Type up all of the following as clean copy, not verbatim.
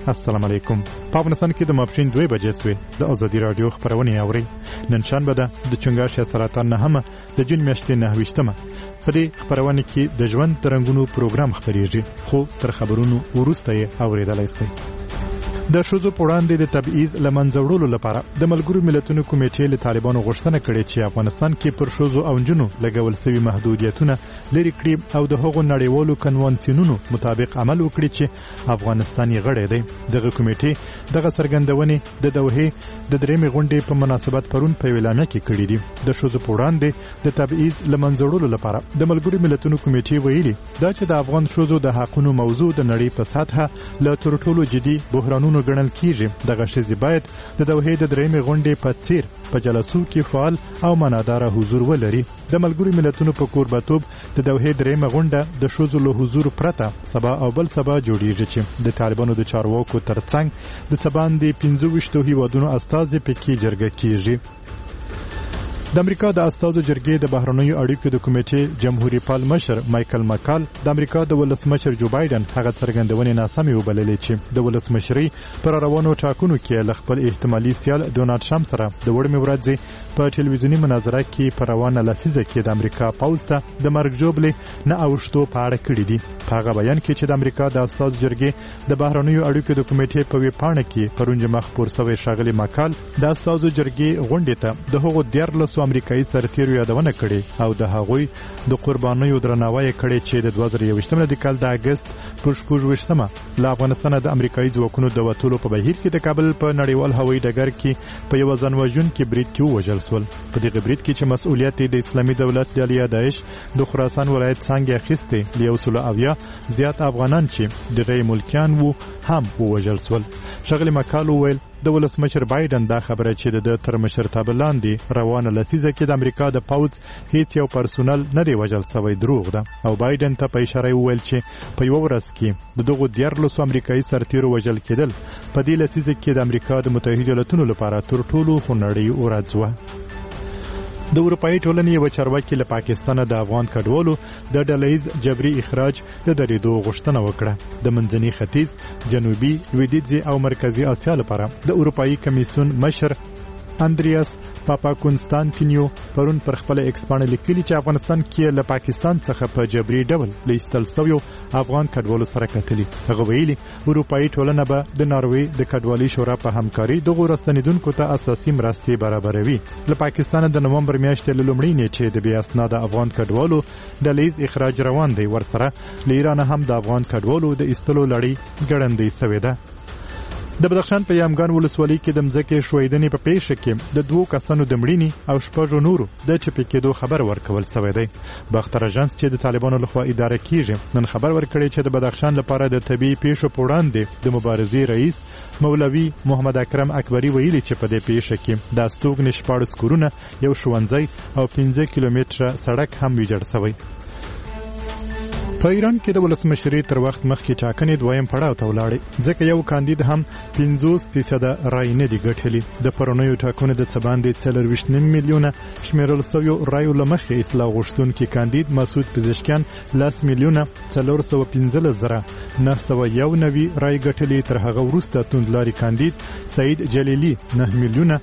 السلام علیکم. په افغانستان کې د ماپښین 2 بجې سوې د ازادي رادیو خبرونه اوري. نن شنبه ده د چنګاښ سرطان نهمه د جون میاشتې 9 په دې خبرونه کې د ژوند ترنګونو پروګرام خبريږي، خو تر خبرونو وروسته یې اوریدلای شئ. د شوزو پوړاندې د تبعیض لمنځه وړلو لپاره د ملګرو ملتونو کمیټې له طالبانو غوښتنه کړې چې افغانستان کې پر شوزو او جنو لګول شوی محدودیتونه لري کړي او د هغو نړیوالو کنوانسیونونو مطابق عمل وکړي چې افغانستان یې غړی دی. دغه کمیټې دغه څرګندونې د دوحې د درېمې غونډې په مناسبت پرون په اعلامیه کې کړې دي. د شوزو پوړاندې د تبعیض لمنځه وړلو لپاره د ملګرو ملتونو کمیټې ویلي دا چې د افغان شوزو د حقونو موضوع د نړۍ په سطحه له تر ټولو جدي بحرانونو ګڼل کیږي. دغه شی باید د دوحې د درېمې غونډې په څیر په جلسو کې فعال او معنادار حضور ولري. د ملګرو ملتونو په کوربتوب د دوحې درېمه غونډه د شوزو له حضور پرته سبا او بل سبا جوړیږي چې د طالبانو د چارواکو ترڅنګ د سباندې 25 هیوادونو استازي پکې جرګه کیږي. د امریکا د استازو جرګې د بهرنیو اړیکو د کمیټې جمهوریت پال مشر مایکل مکال د امریکا د ولسمشر جو بایدن هغه څرګندونې ناسمې وبللې چې د ولسمشرۍ پر روانو ټاکنو کې له خپل احتمالي سیال ډونالد ټرمپ سره د وړمې ورځې په ټلویزیوني مناظره کې پر روانه لسیزه کې د امریکا پوځ ته د مرګ جوړې نه اوښتو په اړه کړی دي. په هغه بیان کې چې د امریکا د استازو جرګې د بهرنیو اړیکو د کمیټې په ویبپاڼه کې پرون جمع خبر شوی ښاغلي مکال د استازو جرګې غونډې ته د هغو 14 امریکایي سرتیرو یادونه کړې او د هغوی د قربانیو درناوی کړی چې د 2021 کال د اگست پر 28 له افغانستان د امریکایي ځواکونو د وټولو په بهیر کې د کابل په نړیوال هوایي ډګر کې په یو ځانوژونکي برید کې ووژل شول. په دغه برید کې چې مسؤلیت د اسلامي دولت د علیه داعش د خراسان ولایت څنګه اخیسته له 100 زیات افغانان چې د غیر ملکیان وو هم ووژل شول. ښاغلي مکال وویل د ولسمشر بایدن دا خبره چې د تر مشرتابه لاندې روانه لسیزه کې د امریکا د پوځ هیڅ یو پرسونل نه دی وژل شوی دروغ ده او بایدن ته په اشاره وویل چې په یو ورځ کې د دغو 14 امریکایي سرتیرو وژل کېدل په دې لسیزه کې د امریکا د متحده ایالاتونو لپاره تر ټولو خونړۍ ورځ وه. د اروپאי ټولنې یو چارواکي له پاکستان د افغان کډوالو د ډلهیز جبري اخراج د درېدو غوښتنه وکړه. د منځني ختیځ، جنوبي، لویدیځ او مرکزی اسیا لپاره د اروپאי کمیسیون مشر اندریاس پاپا کنستانتینیو پرون پر خپل ایکس باندې لیکلي چې افغانستان کې له پاکستان څخه په جبري ډول لیستل شوی افغان کډوالو سره کتلي. هغه ویلي اروپאי ټولنه به د ناروې د کډوالي شورا په همکاري د غوړستنیدونکو ته اساسي مرستې برابروي. له پاکستان د نومبر میاشتې له لومړۍ نیټې د بیا اسناد افغان کډوالو د لیز اخراج روان دی. ورسره له ایران هم د افغان کډوالو د ایستلو لړۍ ګړندۍ شوې ده. د بدخشان په یامګان ولسوالۍ کې د مځکې ښویدنې په پیښه کې د 2 کسانو د مړینې او 6 نورو د چپې کېدو خبر ورکول شوی دی. باختر اژانس چې د طالبانو لخوا اداره کیږي نن خبر ورکړی چې د بدخشان لپاره د طبي پیښو په وړاندې د مبارزې رئیس مولوي محمد اکرم اکبری ویلي چې په دې پیښه کې د استوګنې 14 کورونه، یو ښوونځی او 15 کیلومتره سړک هم ویجاړ شوی. په ایران کې د ولسمشرۍ تر وخت مخکې ټاکنې دویم پړاو ته ولاړې ځکه یو کاندید هم 50% رای نه دی ګټلی. د پرونیو ټاکنو د څباندې 4.9 میلیونه شمیرل شویو رایو له مخې اصلاح غوښتونکي کاندید مسعود پزشکیان 10 میلیونه 415,991 رای ګټلې. تر هغه وروسته توندلاري کاندید سعید جلیلی 9 میلیونه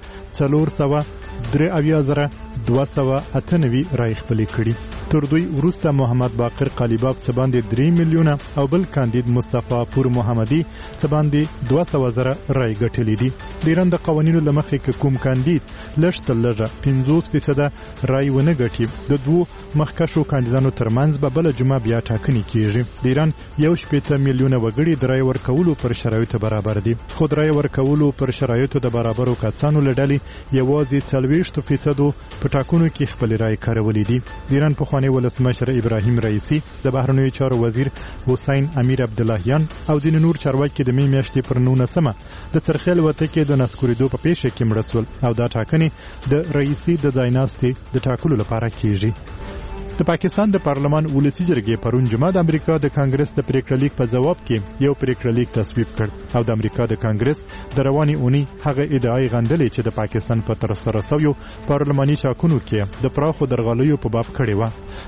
483,298 رای خپلې کړي. تر دوی وروسته محمد باقر قالیباف څباندې 3 میلیونه او بل کاندید مصطفی پور محمدي څباندې 200,000 رای ګټلې دي. د ایران د قوانینو له مخې کې کوم کاندید لږ 50% رای ونه ګټي د دوه مخکښو کاندیدانو ترمنځ به بل جمعه بیا ټاکنې کیږي. د ایران 1.8 میلیونه وګړي د رای ورکولو پر شرایطو برابر دي. خو د رای ورکولو پر شرایطو د برابرو کسانو له ډلې یوازې 40% په ټاکنو کې خپل رای کارولې دي. د ایران پخوانی ولسمشر ابراهیم رئیسی، د بهرنیو چارو وزیر حسین امیر عبداللهیان او ځینې نور چارواکي د می میاشتې پر 19 د څرخیل وته کې د نسکوریدو په پیښه کې مړه شول او دا ټاکنې د رئیسی د ځایناستي د ټاکلو لپاره کیږي. د پاکستان د پارلمان ولسی جرګې پرون جمعه د امریکا د کانګرس د پریکړه لیک په جواب کې یو پریکړه لیک تصویب کړ او د امریکا د کانګرس د رواني اونۍ هغه ادعای غندلې چې د پاکستان په تر سره شویو پارلماني ټاکنو کې د پراخو درغلیو په باب کړې و.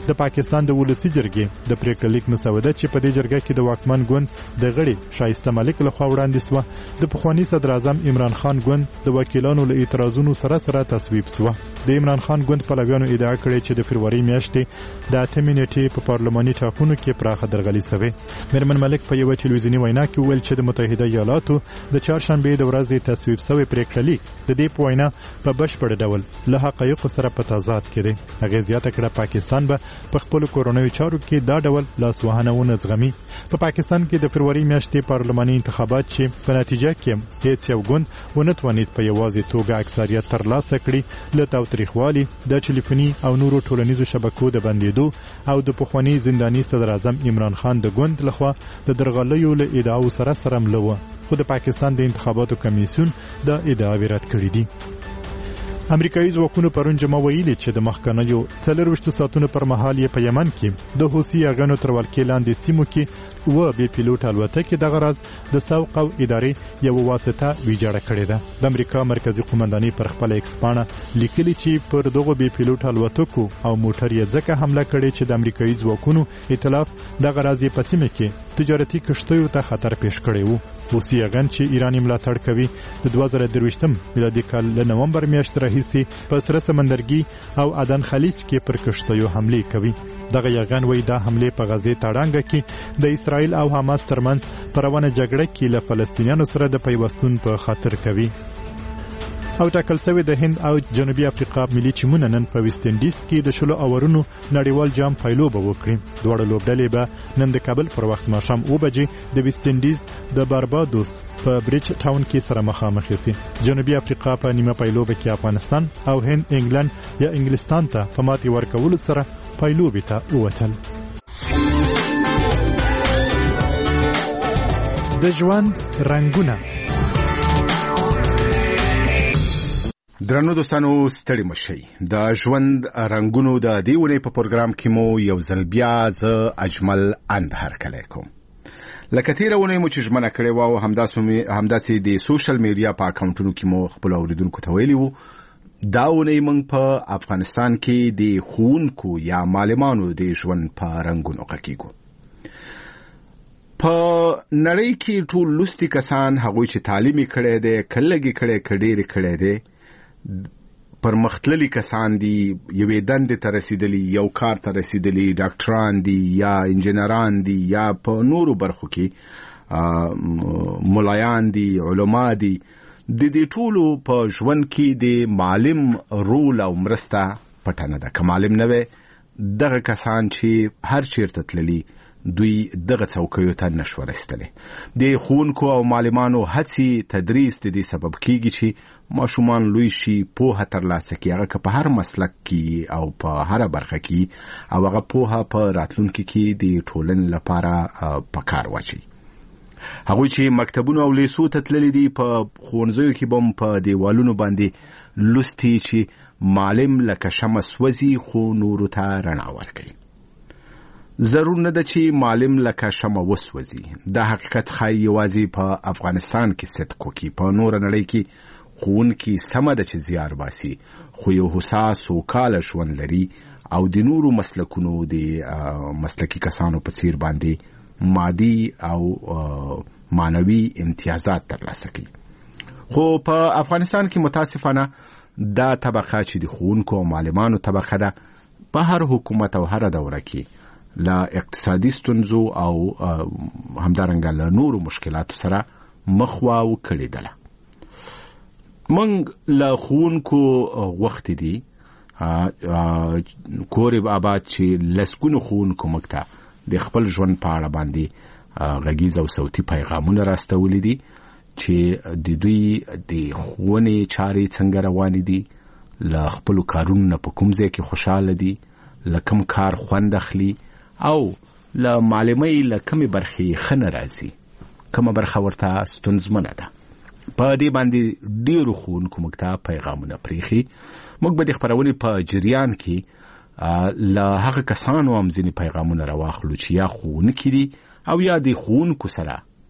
د پاکستان د ولسی جرګې د پریکړه لیک مسوده چې په دې جرګه کې د واکمن ګوند د غړي شایسته ملک لخوا وړاندې سوه د پخوانی صدر اعظم عمران خان ګوند د وکیلانو له اعتراضونو سره تصویب سوه د عمران خان ګوند پلویانو ادعا کړې چې د فروری میاشتې د 8 نیټې په پارلماني ټاکنو کې پراخه درغلي شوه. میرمن ملک په یو ټلویزیونی وینا کې ویل چې د متحده ایالاتو د چهارشنبه د ورځې تصویب شوی پریکړه لیک د دې په وینا په بشپړ ډول له حقایقو سره په تضاد کې دی. هغه زیاته کړه پاکستان به په خپل کورونوي چارو کې دا ډول لاسوهنهونه زغمي. په پاکستان کې د فروری میاشتې پارلماني انتخابات چې په نتیجه کې هیڅ یو ګوند ونه توانید په یوازې توګه اکثریت ترلاسه کړي له تاوتریخوالي د ټلیفوني او نورو ټولنیزو شبکو د بندېدو او د پخوانی زنداني صدر اعظم عمران خان د ګوند لخوا د درغلیو له ادعاو سره ملوه، خو د پاکستان د انتخاباتو کمیسیون د ادعاوې رد کړې دي. امریکایي ځواکونو پرون جمعه ویلي چې د مخکنیو 24 ساعتونو پر مهال یې په یمن کې د حوثي اغانو تر ولکې لاندې سیمو کې و بې پیلوټ الوتکې د غرض د سوق او ادارې یو واسطه ویجاړه کړې ده. د امریکا مرکزی قومندانۍ پر خپل ایکس پاڼه لیکلي چې پر دغه بې پیلوټ الوتکو او موټر یې ځکه حمله کړې چې د امریکایي ځواکونو ائتلاف د غرض په سیمه کې تجارتي کشتیو ته خطر پیښ کړی وو. حوثي اغان چې ایران ملاتړ کوي د 2023 میلادي کال له نومبر میاشتې راهیسې په سره سمندرګي او عدن خلیج کې پر کشتیو حمله کوي. دغه یغان وی دا حمله په غزې تاړانګه کې د اسرائیل او حماس ترمنځ په روانه جګړه کې له فلسطینیانو سره د پیوستون په خاطر کوي. او ټاکل شوی د هند او جنوبي افریقا ملي ټیمونه نن په ویسټ انډیز کې د شلو اورونو نړیوال جام پایلوبه وکړي. دواړه لوبډلې به نن د کابل پر وخت ماښام 9 بجې د ویسټ انډیز د باربادوس په بریج ټاون کې سره مخامخ شي. جنوبي افریقا په نیمه پایلوبه کې افغانستان او هند انګلند یا انګلستان ته په ماتې ورکولو سره پایلوبې ته ووتل. د ژوند رنگونه. درنو دوستانو ستړي مشئ. د ژوند رنگونو د دې ونې په پروګرام کې مو یو ځل بیا زه اجمل اندهر کلی کوم. لکه تیره ونې مو چې ژمنه کړې وه او همداسې د سوشل میډیا په اکاونټونو کې مو خپلو اوریدونکو ته ویلي وو دا ونې موږ په افغانستان کې د ښوونکو یا معلمانو د ژوند په رنګونو غږیږو. په نړۍ کې ټول لوستي کسان هغوی چې تعلیم یې کړی دی که لږ یې کړی که ډېر یې کړی دی پرمختللي کسان دي، یوې دندې ته رسیدلي، یو کار ته رسیدلي، ډاکټران دي یا انجینران دي یا په نورو برخو کې ملایان دي، علما دي. د دې ټولو په ژوند کې د معلم رول او مرسته پټه نه ده. که معلم نه وي دغه کسان چې هر چیرته تللي دوی دغه څوکیو ته نشو رسیدلی. د ښوونکو او معلمانو هڅې تدریس د دې سبب کیږي چې ماشومان لوی شي، پوهه ترلاسه کړي، هغه که په هر مسلک کې او په هره برخه کې، او هغه پوهه په راتلونکي کې د ټولنې لپاره په کار واچي. هغوی چې مکتبونو او لیسو ته تللي دي په ښوونځیو کې به هم په دیوالونو باندې لوستي چې معلم لکه شمع سوځي خو نورو ته رڼا ورکوي. ضرور نه ده چې معلم لکه شمع وسوځي. دا حقیقت ښایي یوازې په افغانستان کې صدق وکړي. په نوره نړۍ کې ښوونکي سمه ده چې زیار باسي خو یو هوسا سوکاله ژوند لري او د نورو مسلکونو د مسلکي کسانو په څیر باندې مادي او معنوي امتیازات ترلاسه کوي. خو په افغانستان کې متاسفانه دا طبقه چې د ښوونکو او معلمانو طبقه ده په هر حکومت او هر دوره کې له اقتصادي ستونزو او همدارنګه له نورو مشکلاتو سره مخ واو کړې ده. موږ له ښوونکو غوښتي دي کور آباد چې لسګونو ښوونکو موږ ته د خپل ژوند په اړه باندې غږیز او صوتي پیغامونه راستولي دي چې د دوی د ښوونې چارې څنګه روانې دي، له خپلو کارونو نه په کوم ځای کې خوشحاله دي، له کوم کار خوند اخلي او له معلمۍ له کومې برخې ښه نه راځي، کومه برخه ورته ستونزمنه ده. په دې باندې ډېرو ښوونکو موږ ته پیغامونه پرېښي. موږ به د خپرونې په جریان کې له هغه کسانو هم ځینې پیغامونه راواخلو چې یا ښوونکي دي او یا د ښوونکو سره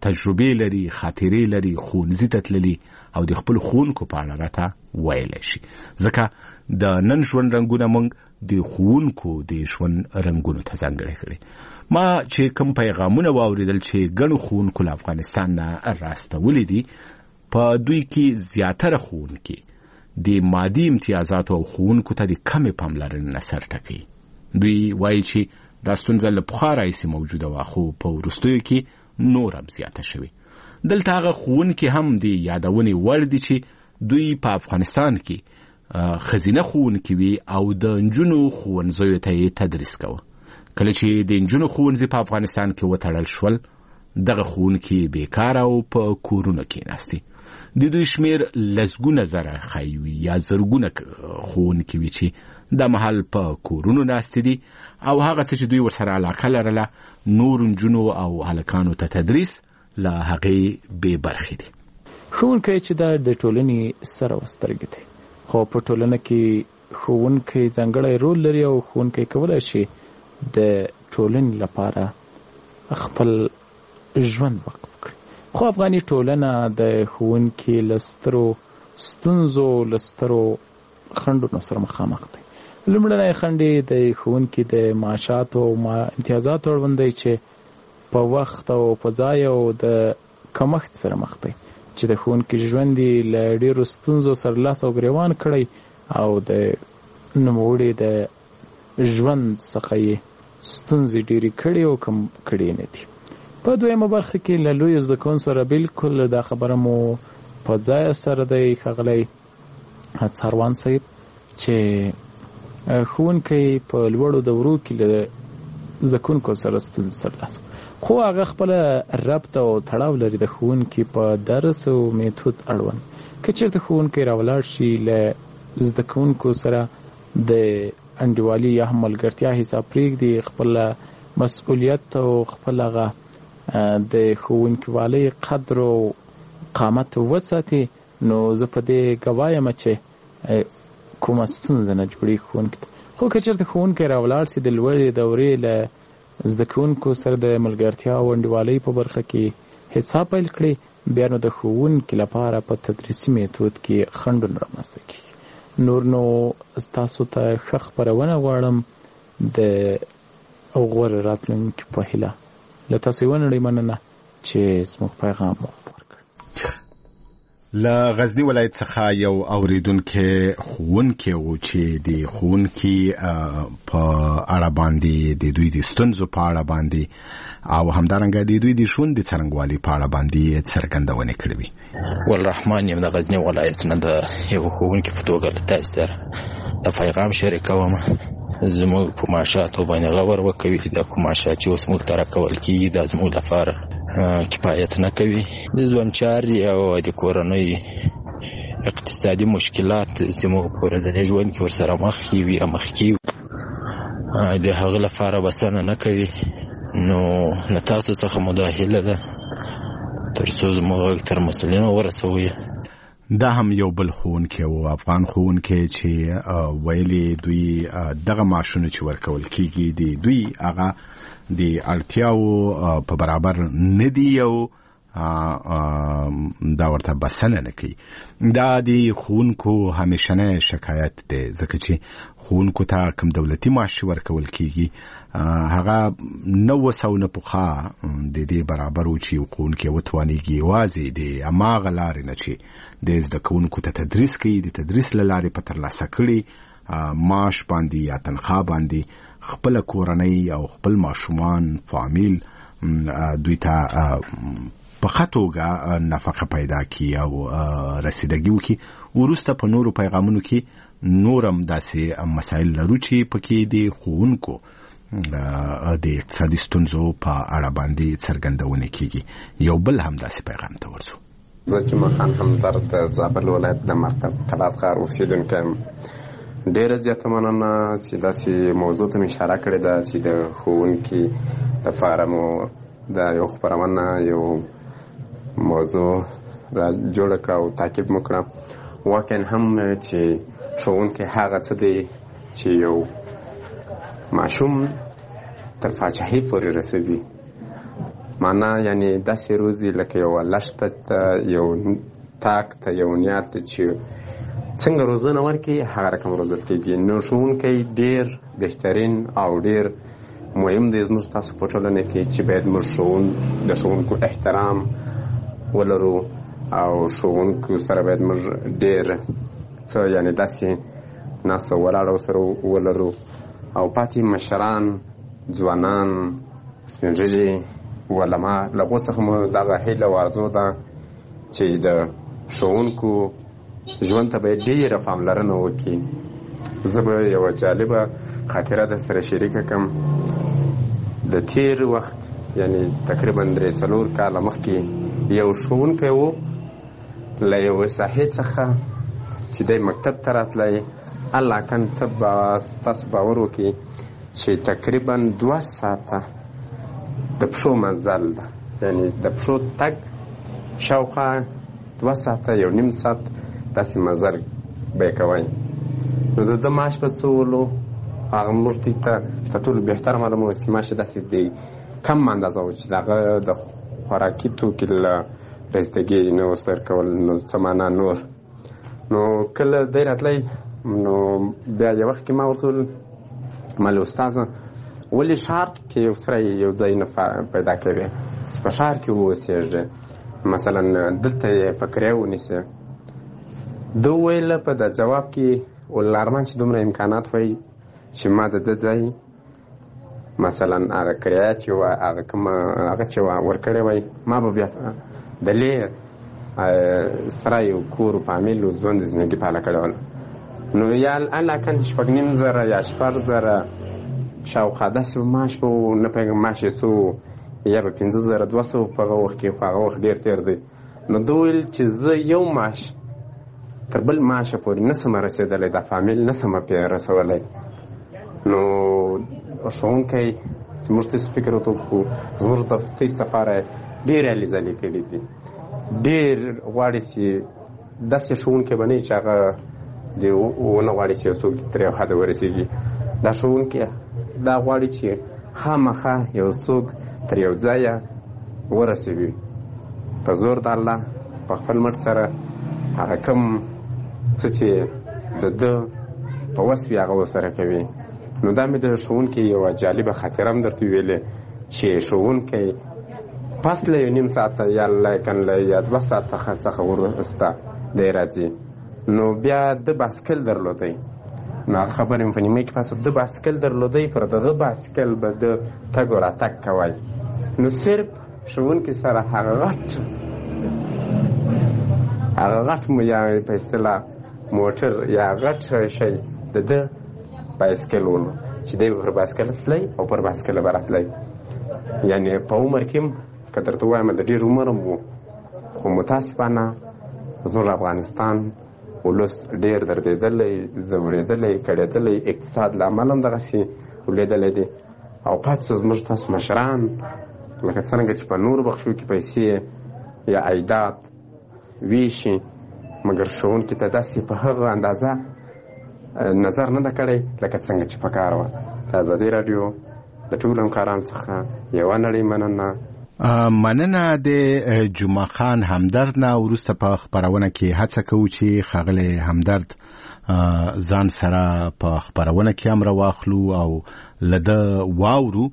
تجربې لري، خاطرې لري، ښوونځي ته تللي او د خپل ښوونکو په اړه راته ویلی شي. ځکه د نن ژوند رنګونه موږ د ښوونکو د ژوند رنګونو ته ځانګړی کړي. ما چې کوم پیغامونه واورېدل چې ګڼو ښوونکو له افغانستان نه راستولي دي، په دوی کې زیاتره ښوونکي د مادي امتیازاتو او ښوونکو ته د کمې پاملرنې نه سر ټکوي. دوی وایي چې دا ستونزه له پخوا راهیسې موجوده وه، خو په وروستیو کې نور هم زیاته شوې. دلته هغه ښوونکي هم د یادونې وړ دي چې دوی په افغانستان کې ښځینه ښوونکي وي او د نجونو ښوونځیو ته یې تدریس کوه. کله چې د نجونو ښوونځي په افغانستان کې وتړل شول، دغه ښوونکي بیکاره او په کورونو کېناستي. د دوی شمیر لسګونه زره ښایي وي یا زرګونه ښوونکي وي چې دا مهال په کورونو ناستې دي او هغه څه چې دوی ورسره علاقه لرله نور نجونو او هلکانو ته تدریس له هغې بې برخې دي. ښوونکی چې دا د ټولنې سره سترګې دی، خو په ټولنه کې ښوونکی ځانګړی رول لري او ښوونکی کولی شي د ټولنې لپاره خپل ژوند وقف کړي. خو افغاني ټولنه د ښوونکي له سترو ستونزو له سترو خنډونو سره مخامخ دی. لومړنی خنډ یې د ښوونکي د معاشاتو او امتیازاتو اړوند دی چې په وخت او په ځای او د کمښت سره مخ دی، چې د ښوونکي ژوند یې له ډېرو ستونزو سره لاس او ګریوان کړی او د نوموړي د ژوند څخه یې ستونزې ډېرې کړې او کم کړې نه دي. په دویمه برخه کې له لویو زده کوونکو سره بالکل دا خبره مو په ځای سره دی ښاغلی څاروان صاحب چې ښوونکی په لوړو دورو کې له زده کوونکو سره ستونزې سرلاسه کړي، خو هغه خپله ربط او تړاو لري د ښوونکي په درس او میتود اړوند. که چېرته ښوونکی راولاړ شي له زده کوونکو سره د انډیوالي یا هم ملګرتیا حساب پرېږدي، خپله مسؤلیت او خپل هغه د ښوونکیوالۍ قدر او قامت وساتي، نو زه په دې ګواه یم چې کومه ستونزه نه جوړېږي ښوونکي ته. خو که چېرته ښوونکی راولاړ شي د لوړې دورې له زده کوونکو سره د ملګرتیا او انډیوالۍ په برخه کې حساب پیل کړي، بیا نو د ښوونکي لپاره په تدریسي میتود کې خنډونه رامنځته کېږي. نور نو ستاسو ته ښه خپرونه غواړم د غوره راتلونکي په هیله. له تاسو یوه نړۍ مننه چې زموږ پیغام مو خپور کړ. له غزني ولایت څخه یو اوریدونکی ښوونکی و چې د ښوونکي په اړه باندې د دوی د ستونزو په اړه باندې او همدارنګه د دوی د ژوند د څرنګوالي په اړه باندې څرګندونې کړې وي. والرحمن یم د غزني ولایت نه د یو ښوونکي په توګه له تاسو سره د پیغام شریکوم. زموږ په معاشاتو باندې غور وکوي، دا کوم معاشات چې اوس موږ ته راکول کېږي دا زموږ لپاره کفایت نه کوي. د ژوند چارې او د کورنۍ اقتصادي مشکلات زموږ په ورځني ژوند کې ورسره مخ وي مخ کېږي، د هغه لپاره بسنه نه کوي. نو له تاسو څخه مو دا هیله ده تر څو زموږ تر مسؤلینو ورسوي. دا هم یو بل ښوونکی و، افغان ښوونکی چې ویلي دوی دغه معاشونه چې ورکول کېږي د دوی هغه د اړتیاو په برابر نه دي او دا ورته بسنه نه کوي. دا د ښوونکو همیشنی شکایت دی، ځکه چې ښوونکو ته کوم دولتي معاش ورکول کېږي هغه 900 پخوا د دې برابر و چې ښوونکی وتوانېږي یوازې د هماغه لارې نه چې د زده کوونکو ته تدریس کوي د تدریس له لارې په ترلاسه کړي معاش باندې یا تنخواه باندې خپله کورنۍ او خپل ماشومان فامیل دوی ته په ښه توګه نفقه پیدا کړي او رسیدګي وکړي. وروسته په نورو پیغامونو کې نور هم داسې مسایل لرو چې پکې د ښوونکو د اقتصادي ستونزو په اړه باندې څرګندونه کېږي. یو بل هم داسې پیغام ته ورسو. زه چې مخان همدرد د زابل ولایت د مرکز قلات ښار اوسېدونکی یم. ډېره زیاته مننه چې داسې موضوع ته مې اشاره کړې ده چې د ښوونکي دپاره مو دا یو خپرونه یو موضوع را جوړه کړه او تعقیب مو کړه. واقعا هم چې ښوونکی هغه څه دی چې یو ماشوم تر پاچاهۍ پورې رسوي. معنا یعنی داسې روزي لکه یو لښته ته، یو تاک ته، یو نیال ته چې څنګه روزنه ورکړي هغه رقم روزل کېږي. نو ښوونکی ډېر بهترین او ډېر مهم دی زموږ تاسو په ټولنه کې چې باید موږ د ښوونکو احترام ولرو او ښوونکو سره باید موږ ډېر څه یعنې داسې ناسته ولاړه سره ولرو. او پاتې مشران، ځوانان، سپین ږیري، علما، له هغو څخه مو دغه هیله او آرزو ده چې د ښوونکو ژوند ته باید ډېره پاملرنه وکړي. زه به یوه جالبه خاطره در سره شریکه کړم. د تیر وخت یعنی تقریبا 3-4 کاله مخکې یو ښوونکی و له یوې ساحې څخه چې دی مکتب ته راتلی. الله کن ته تاسو باور وکړي چې تقریبا 2 ساعته د پښو منزل ده، یعنی د پښو تګ شاوخوا 2 ساعته، 1.5 ساعت داسې مزل به یې کوئ. نو د ده معاش به څه ولو؟ هغه موږ ته تر ټولو بهتر معلومه وه چې معاش یې داسې دی کم اندازه و چې د هغه د خوراکي توکي له رسیدګي نه اوس ورکول، نو څه معنا نور. نو کله دی راتلی، نو بیا یو وخت کې ما ورته وویل مالې استاذه ولې ښار کې سره یو ځای نه پیدا کوې چې په ښار کې واوسېږې، مثلا دلته یې فقریه ونیسې. ده وویل په د جواب کې ولارمان چې دومره امکانات وایي چې ما د ده ځای مثلا هغه کرایه چې وه هغه کومه هغه چې ورکړی وای ما به بیا د لې سره یو کور فامیل و ژوند زندګي پاله کړی وله. نو یا الکن 6,500 یا 8,000 شاوخوا داسې معاش به نه پوهېږم معاش یې څه یا به 5,200 په هغه وخت کې، خو هغه وخت ډېر تېر دی. نو ده ویل چې زه یو معاش تر بل معاشه پورې نه سم رسېدلی، دا فامیل نه سم پرې رسولی. نو ښوونکی چې موږ تاسې فکر ورته وکړو زموږ تاسې لپاره ډېرې هلې ځلې کړي دي. ډېر غواړي چې داسې ښوونکی به نه وي چې هغه د ونه غواړي چې یو څوک تر یو حده ورسېږي. دا ښوونکی دا غواړي چې خامخا یو څوک تر یو ځایه ورسوي په زور د الله په خپل مټ سره هغه کوم څه چې د ده په وس وي هغه ورسره کوي. نو دا مې د ښوونکي یوه جالبه خاطره هم درته ویلې چې ښوونکی پس له 1.5 ساعته یا لیکن له 2 ساعته څخه وروسته دی راځي. نو بیا د باسکل درلودی، نو هغه خبرې مې په نیمه کې پاس د باسکل درلودی، پر دغه باسکل به د تګ و راتګ کوی. نو صرف ښوونکي سره هغه غټ یا په اصطلاح موټر یا غټ شی د ده بایسکل ونو چې دی پر بایسکل تللی او پر بایسکل به راتلی. یعنې په عمر کې هم که درته ووایم د ډېر عمر هم و، خو متاسفانه زموږ افغانستان ولس ډېر دردېدلی، ځورېدلی، کړېدلی، اقتصاد له امله هم دغسې ولېدلی دی. او پاتې زموږ تاسو مشران لکه څرنګه چې په نورو بخشو کې پیسې یا عایدات ویشي، مګر ښوونکي ته داسې په هغه اندازه نظر نه ده کړی لکه څنګه چې پکار وه. د ازادي راډیو د ټولو همکارانو څخه یوه نړۍ مننه. مننه د جمعه خان همدرد نه. وروسته په خپرونه کې هڅه کوو چې ښاغلی همدرد ځان سره په خپرونه کې هم راواخلو او له ده واورو،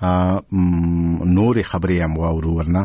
نورې خبرې هم واورو. ورنه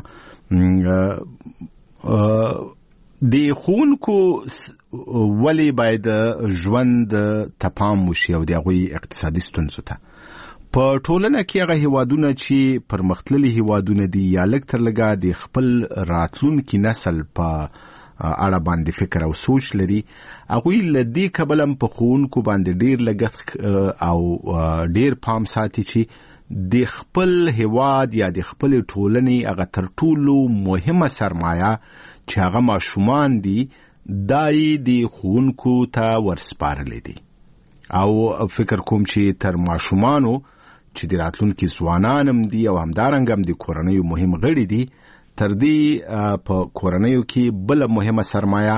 د ښوونکو ولې باید ژوند ته پام وشي او د هغوی اقتصادي ستونزو ته په ټولنه کې هغه هیوادونه چې پرمختللي هیوادونه دي یا لږ تر لږه د خپل راتلونکي نسل په اړه باندې فکر او سوچ لري، هغوی له دې کبله هم په ښوونکو باندې ډېر لګښت او ډېر پام ساتي چې د خپل هیواد یا د خپل ټولنې هغه تر ټولو مهمه سرمایه چې هغه ماشومان دي دای د ښوونکو ته ورسپارلی دي. او فکر کوم چې تر ماشومانو چې د راتلونکي ځوانان هم دي او همدارنګه هم د کورنیو مهم غړي دي، تر دې په کورنیو کې بله مهمه سرمایه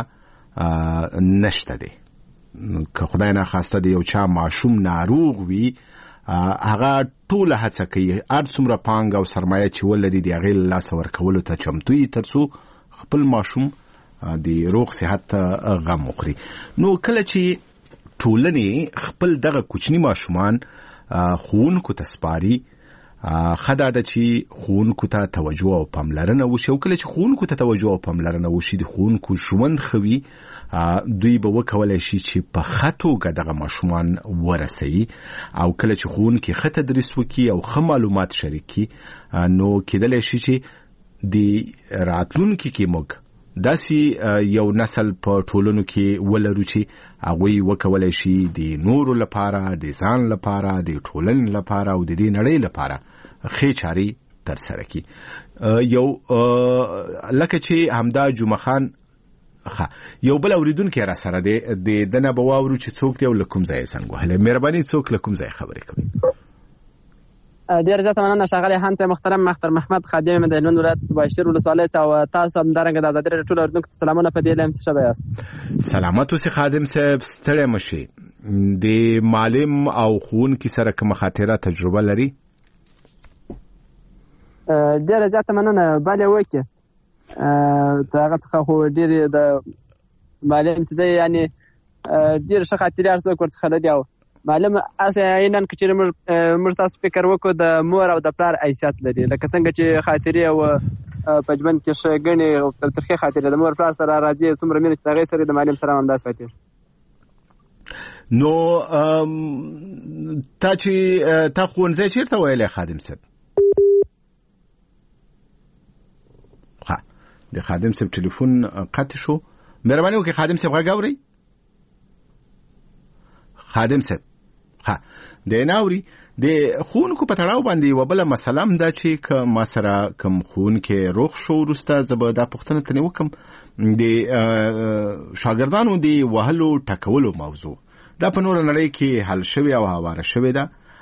نشته دی. که خدای ناخواسته د یو چا ماشوم ناروغ وي هغه ټول هڅه کوي هر څومره پانګه او سرمایه چې ولري د هغې لاس ورکولو ته چمتو وي ترڅو خپل ماشوم د روغ صحت غم وخوري. نو کله چې ټولنې خپل دغه کوچني ماشومان ښوونکو ته سپاري خدا د چې ښوونکو ته توجه او پاملرنه وشي او کله چې ښوونکو ته توجه او پاملرنه وشي د ښوونکو ژوند خوي دوی به وکولای شي چې په ښه توګه دغه ماشومان ورسوي او کله چې ښوونکي ښه تدریس وکړي او ښه معلومات شریک کړي نو کېدلی شي چې د راتلونکي کې موږ داسې یو نسل په ټولنو کې ولرو چې هغوی وکولای شي د نورو لپاره د ځان لپاره د ټولنې لپاره او د دې نړۍ لپاره ښې چارې ترسره کړي. یو لکه چې همدا جمعه خان یو بل اوریدونکی را سره د دنه به واورو چې څوک دی او له کوم ځایه زنګ وهلی. مهرباني څوک له کوم ځایه خبرې کوي؟ ډېر زیاته مننه ښاغلی هانس محترم مختر محمد خادم د هلمند ولایت باشیر ولسوالۍ څخه او تاسو همدارنګه د ازادي راډیو ټول اورېدونکو ته سلامونه په دې لایم څه شوی یاست؟ سلامت اوسې خادم صاحب، ستړی مه شئ. د معلم او ښوونکي سره کومه خاطره تجربه لري؟ ډېره زیاته مننه بله وکړې د هغه څخه خو ډېرې د معلم چې دی یعنې ډېر ښه خاطرې هر څوک ورڅخه لري او معلم عیناً که چېرې موږ تاسو فکر وکړو د مور او د پلار حیثیت لري لکه څنګه چې خاطرې او په ژوند کې ښه ګڼې او ترخې خاطرې د مور پلار سره راځي څومره مینه چې د هغې سره د معلم سره هم همداسې خاطر. نو تا ښوونځی چېرته ویلی خادم صاحب؟ د خادم صاحب ټلیفون قطع شو. مهرباني وکړئ خادم صاحب غږ اورئ؟ خادم صاحب د ناوري د ښوونکو په تړاو باندې یوه بله مسله هم ده چې که ما سره کوم ښوونکی روغ شو وروسته زه به دا پوښتنه ترې وکړم د شاګردانو د وهلو ټکولو موضوع دا په نوره نړۍ کې حل شوې او هواره شوې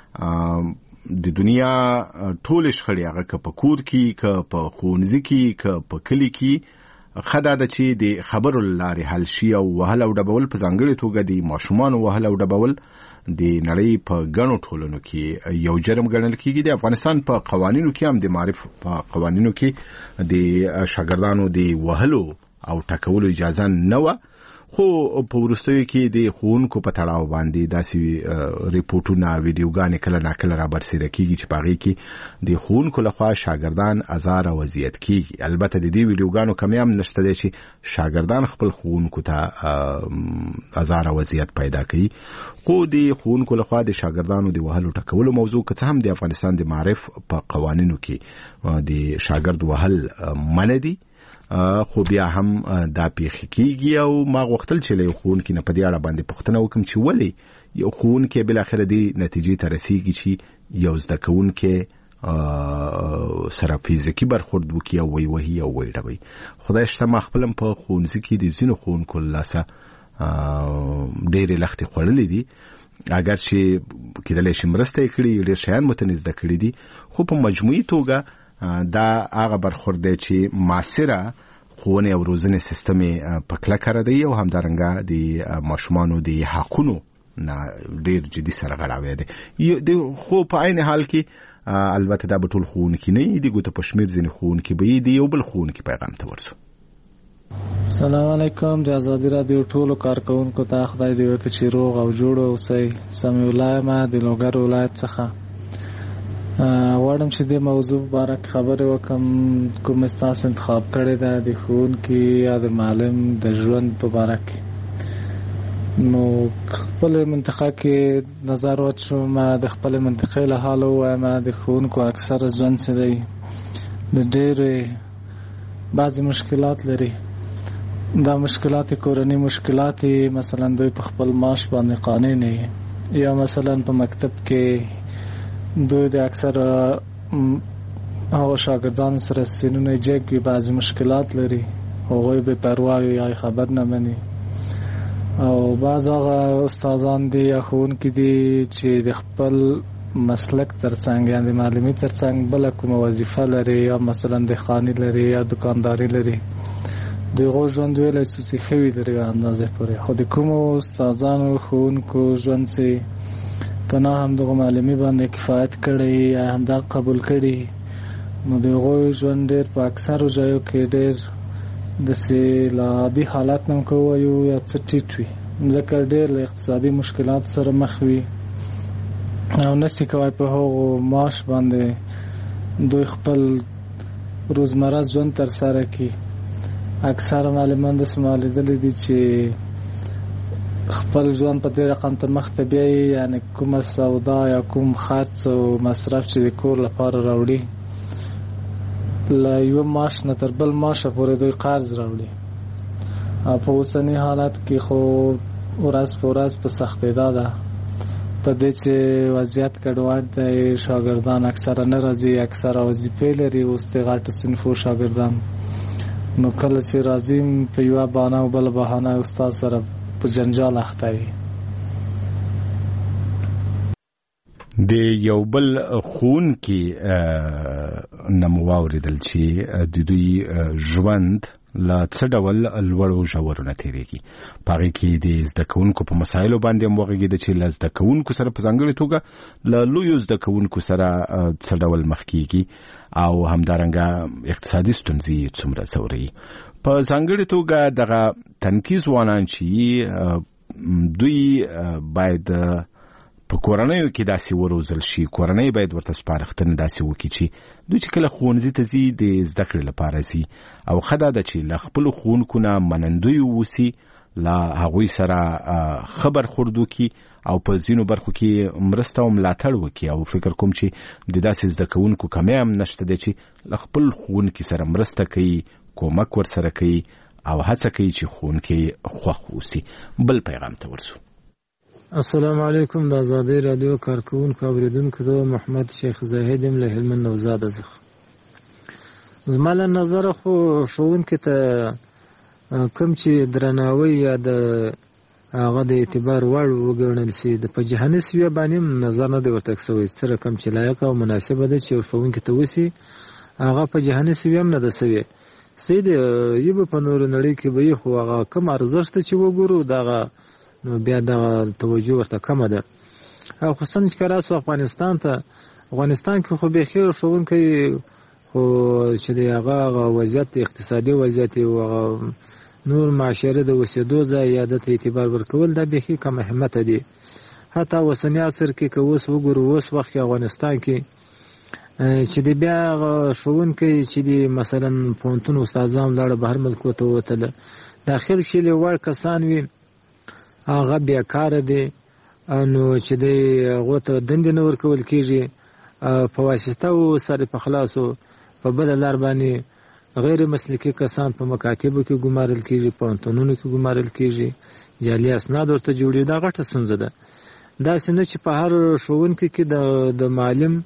ده. د دنیا ټولې شخړې هغه که په کور کې که په ښوونځي کې که په کلي کې ښه دا ده چې د خبرو له لارې حل شي او وهل او ډبول په ځانګړې توګه د ماشومانو وهل او ډبول د نړۍ په ګڼو ټولنو کې یو جرم ګڼل کېږي. د افغانستان په قوانینو کې هم د معرف په قوانینو کې د شاګردانو د وهلو او ټکولو اجازه نه وه، خو په وروستیو کې د ښوونکو په تړاو باندې داسې ریپورټونه ویډیوګانې کله ناکله رابرسېره کېږي چې په هغې کې د ښوونکو لخوا شاګردان ازار او اذیت کېږي. البته د دې ویډیوګانو کمی هم نشته دی چې شاګردان خپل ښوونکو ته ازار او اذیت پیدا کوي، خو د ښوونکو لخوا د شاګردانو د وهلو ټکولو موضوع که څه هم د افغانستان د معرف په قوانینو کې د شاګرد وهل منع دي، خو بیا هم دا پیښې کېږي او ما غوښتل چې له یو ښوونکي نه په دې اړه باندې پوښتنه وکړم چې ولې یو ښوونکی بالاخره دې نتیجې ته رسېږي چې یو زده کوونکی سره فزیکي برخورد وکړي او وهي او ویډوي. خدای شته ما خپل هم په ښوونځي کې د ځینو ښوونکو له لاسه ډېرې لښتې خوړلې دي، اگر چې کېدلی شي مرسته یې کړي، ډېر شیان مو ته زده کړي دي، خو په مجموعي توګه دا هغه برخورد دی چې معاصره ښوونې او روزنې سیستم په کلکه ردوي او همدارنګه د ماشومانو د حقونو نه ډېر جدي سره غړاوی دی. خو په عین حال کې البته دا به ټول ښوونکي نه وي، د ګوته په شمېر ځینې ښوونکي به یې د یو بل ښوونکي پیغام ته ورسو. السلام علیکم. د ازادي راډیو ټولو کارکوونکو ته خدای دې وکړي چې روغ او جوړ اوسئ. سمیع الله یم د لوګر ولایت څخه. غواړم چې د موضوع په اړه خبرې وکړم کوم ستاسو انتخاب کړی ده د ښوونکي یا د معلم د ژوند په اړه کې. نو خپل منطقه کې نظر واچوم، د خپل منطقې له حاله ووایم. د ښوونکو اکثره ژوند چې دی د ډېرې بعضې مشکلات لري. دا مشکلات کورني مشکلات، مثلا دوی په خپل معاش باندې قانع نه وي، یا مثلا په مکتب کې دوی د اکثر هغه شاګردانو سره سینونه جګ وي، بعضې مشکلات لري، هغوی بې پروا وي یا خبر نه مني. او بعض هغه استادان دي یا ښوونکي دي چې د خپل مسلک ترڅنګ یا د معلمي ترڅنګ بله کومه وظیفه لري، یا مثلا دهقاني لري یا دکانداري لري. د هغو ژوند ویلی څه ښه وي تر یوې اندازې پورې، خو د کومو استادانو ښوونکو ژوند چې تنه هم دغه معلمي باندې کفایت کړی یا هم دا قبول کړي، نو د هغوی ژوند ډېر په اکثرو ځایو کې ډېر داسې له عادي حالت نه که ووایو یا څه ټیټ وي، ځکه ډېر له اقتصادي مشکلات سره مخ وي او نشي کولی په هغو معاش باندې دوی خپل روزمره ژوند ترسره کړي. اکثره معلمان داسې ما لیدلي دي چې خپل ژوند په دې رقم ته مخ ته بیایي، یعنې کومه سودا یا کوم خرڅ او مصرف چې د کور لپاره راوړي له یو معاش نه تر بل معاشه پورې دوی قرض راوړي. او په اوسني حالت کې خو ورځ په ورځ په سختېدا ده، په دې چې وضعیت ګډوډ دی، شاګردان اکثره نه راځي، اکثره وظیفې لري اوس د غټو صنفو شاګردان، نو کله چې راځي په یوه بهانه او بله بهانه استاد سره په جنجال اخته وي. د یو بل ښوونکي نه مو واورېدل چې د دوی ژوند له څه ډول لوړو ژورو نه تېرېږي. په هغې کې د زده کوونکو په مسایلو باندې هم وغږېده چې له زده کوونکو سره په ځانګړې توګه له لویو زده کوونکو سره څه ډول مخ کېږي او همدارنګه اقتصادي ستونزې څومره ځوروي. په ځانګړې توګه دغه تنکي ځوانان چې دوی باید په کورنیو کې داسې وروزل شي، کورنۍ باید ورته سپارښتنه داسې وکړي چې دوی چې کله ښوونځي ته ځي د زده کړې لپاره ځي او ښه دا ده چې له خپلو ښوونکو نه منندوی واوسي، له هغوی سره ښه برخورد وکړي او په ځینو برخو کې مرسته او ملاتړ وکړي. او فکر کوم چې د داسې زده کوونکو کمی هم نشته دی چې له خپل ښوونکي سره مرسته کوي، کومک ورسره کوي او هڅه کوي چې ښوونکي خوښ واوسي. بل پیغام ته ورسو. السلام علیکم. د آزادۍ راډیو کارکوونکو اوریدونکو زه محمد شیخ زاهد یم له هلمند نوزاده څخه. زما له نظره خو ښوونکي ته کوم چې درناوی یا د هغه د اعتبار وړ وګڼل شي د په جهاني سویه باندې نظر نه دی ورته شوی، څه رقم چې لایق او مناسبه ده چې ښوونکي ته وسي هغه په جهاني سویه هم نه ده سوی. سید یو په نور نړۍ کې به خو هغه کم ارزښت چې وګورو دغه نو بیا دغه توجه ورته کمه ده. او خصوصا چې راسو افغانستان کې خو به خیر ښوونکی خو چې د هغه وضعیت اقتصادي وضعیت او نور معاشره د اوسېدو ځای یا د اعتبار ورکول دا به کم اهمیت دي. حتی اوسنی عصر کې که اوس وګورو اوس وخت افغانستان کې چې د بیا ښوونکی چې د مثلا پوهنتون استادان لاړه بهر ملکو ته وتله داخل کې لوړ کسان وي هغه بیکاره دي، نو چې د هغو ته دندې نه ورکول کېږي، په واسطه او سره په خلاصو په بله لار باندې غیر مسلکي کسان په مکاتبو کې ګمارل کېږي، پوهنتونونو کې ګمارل کېږي، جعلي اسناد ورته جوړېږي. دا غټه ستونزه ده. داسې نه چې په هر ښوونکي کې د معلم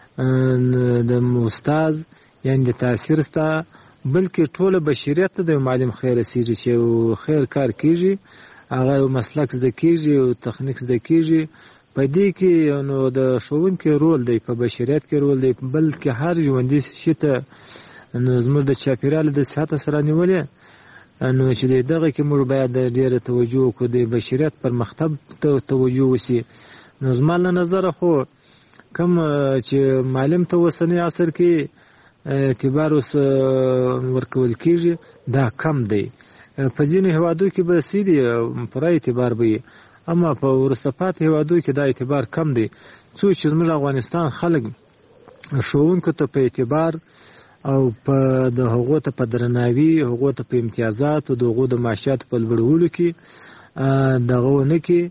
د استاد یعنې د تاثیر ستا، بلکې ټوله بشریت ته د معلم خیر رسېږي چې خیر کار کېږي، هغه مسلک زده کېږي او تخنیک زده کېږي. په دې کې نو د ښوونکي رول دی، په بشریت کې رول دی، بلکې هر ژوندي شي ته نو زموږ د چاپېریال د صحت سره نیولې نو چې دغه کې موږ باید ډېره توجه وکړو، د بشریت پرمختګ ته توجه وشي. نو زما له نظره خو کوم چې معلم ته اوسنی عصر کې اعتبار اوس ورکول کېږي دا کم دی. په ځینو هېوادو کې به سیدي پوره اعتبار به وي، اما په وروسته پاتې هېوادو کې دا اعتبار کم دی. څو چې زموږ افغانستان خلک ښوونکو ته په اعتبار او په د هغو ته په درناوي، هغو ته په امتیازاتو، د هغو د معاشاتو په لوړولو کې دغه ونه کې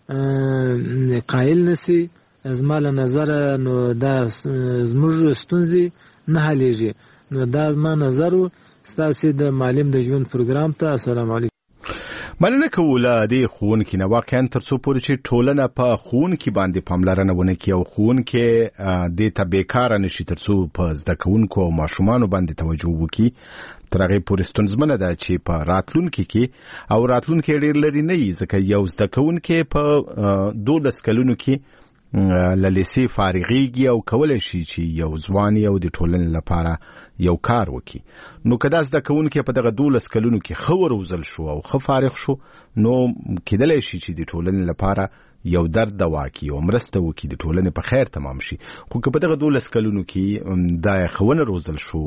قایل نسی، زما له نظره نو دا زموږ ستونزې نه حلیږي. نو دا زما نظر و ستاسې د معلم د ژوند پروګرام ته. السلام علیکم. مننه کوو له دې ښوونکي نه. واقعا تر څو پورې چې ټولنه په ښوونکي باندې پاملرنه ونه کړي او ښوونکي دې ته بیکاره نشي، تر څو په زده کوونکو او ماشومانو باندې توجه وکړي، تر هغې پورې ستونزمنه ده چې په راتلونکي کې او راتلونکي ډېر لرې نه وي، ځکه یو زده کوونکی په 12 کلونو کې له لیسې فارغېږي او کولی شي چې یو ځوان او د ټولنې لپاره یو کار وکړي. نو که دا زده کوونکی په دغه 12 کلونو کې ښه وروزل شو او ښه فارغ شو، نو کېدلی شي چې د ټولنې لپاره یو درد دوا کړي او مرسته وکړي د ټولنې په خیر تمام شي. خو که په دغه 12 کلونو کې دا ښوونه روزل شو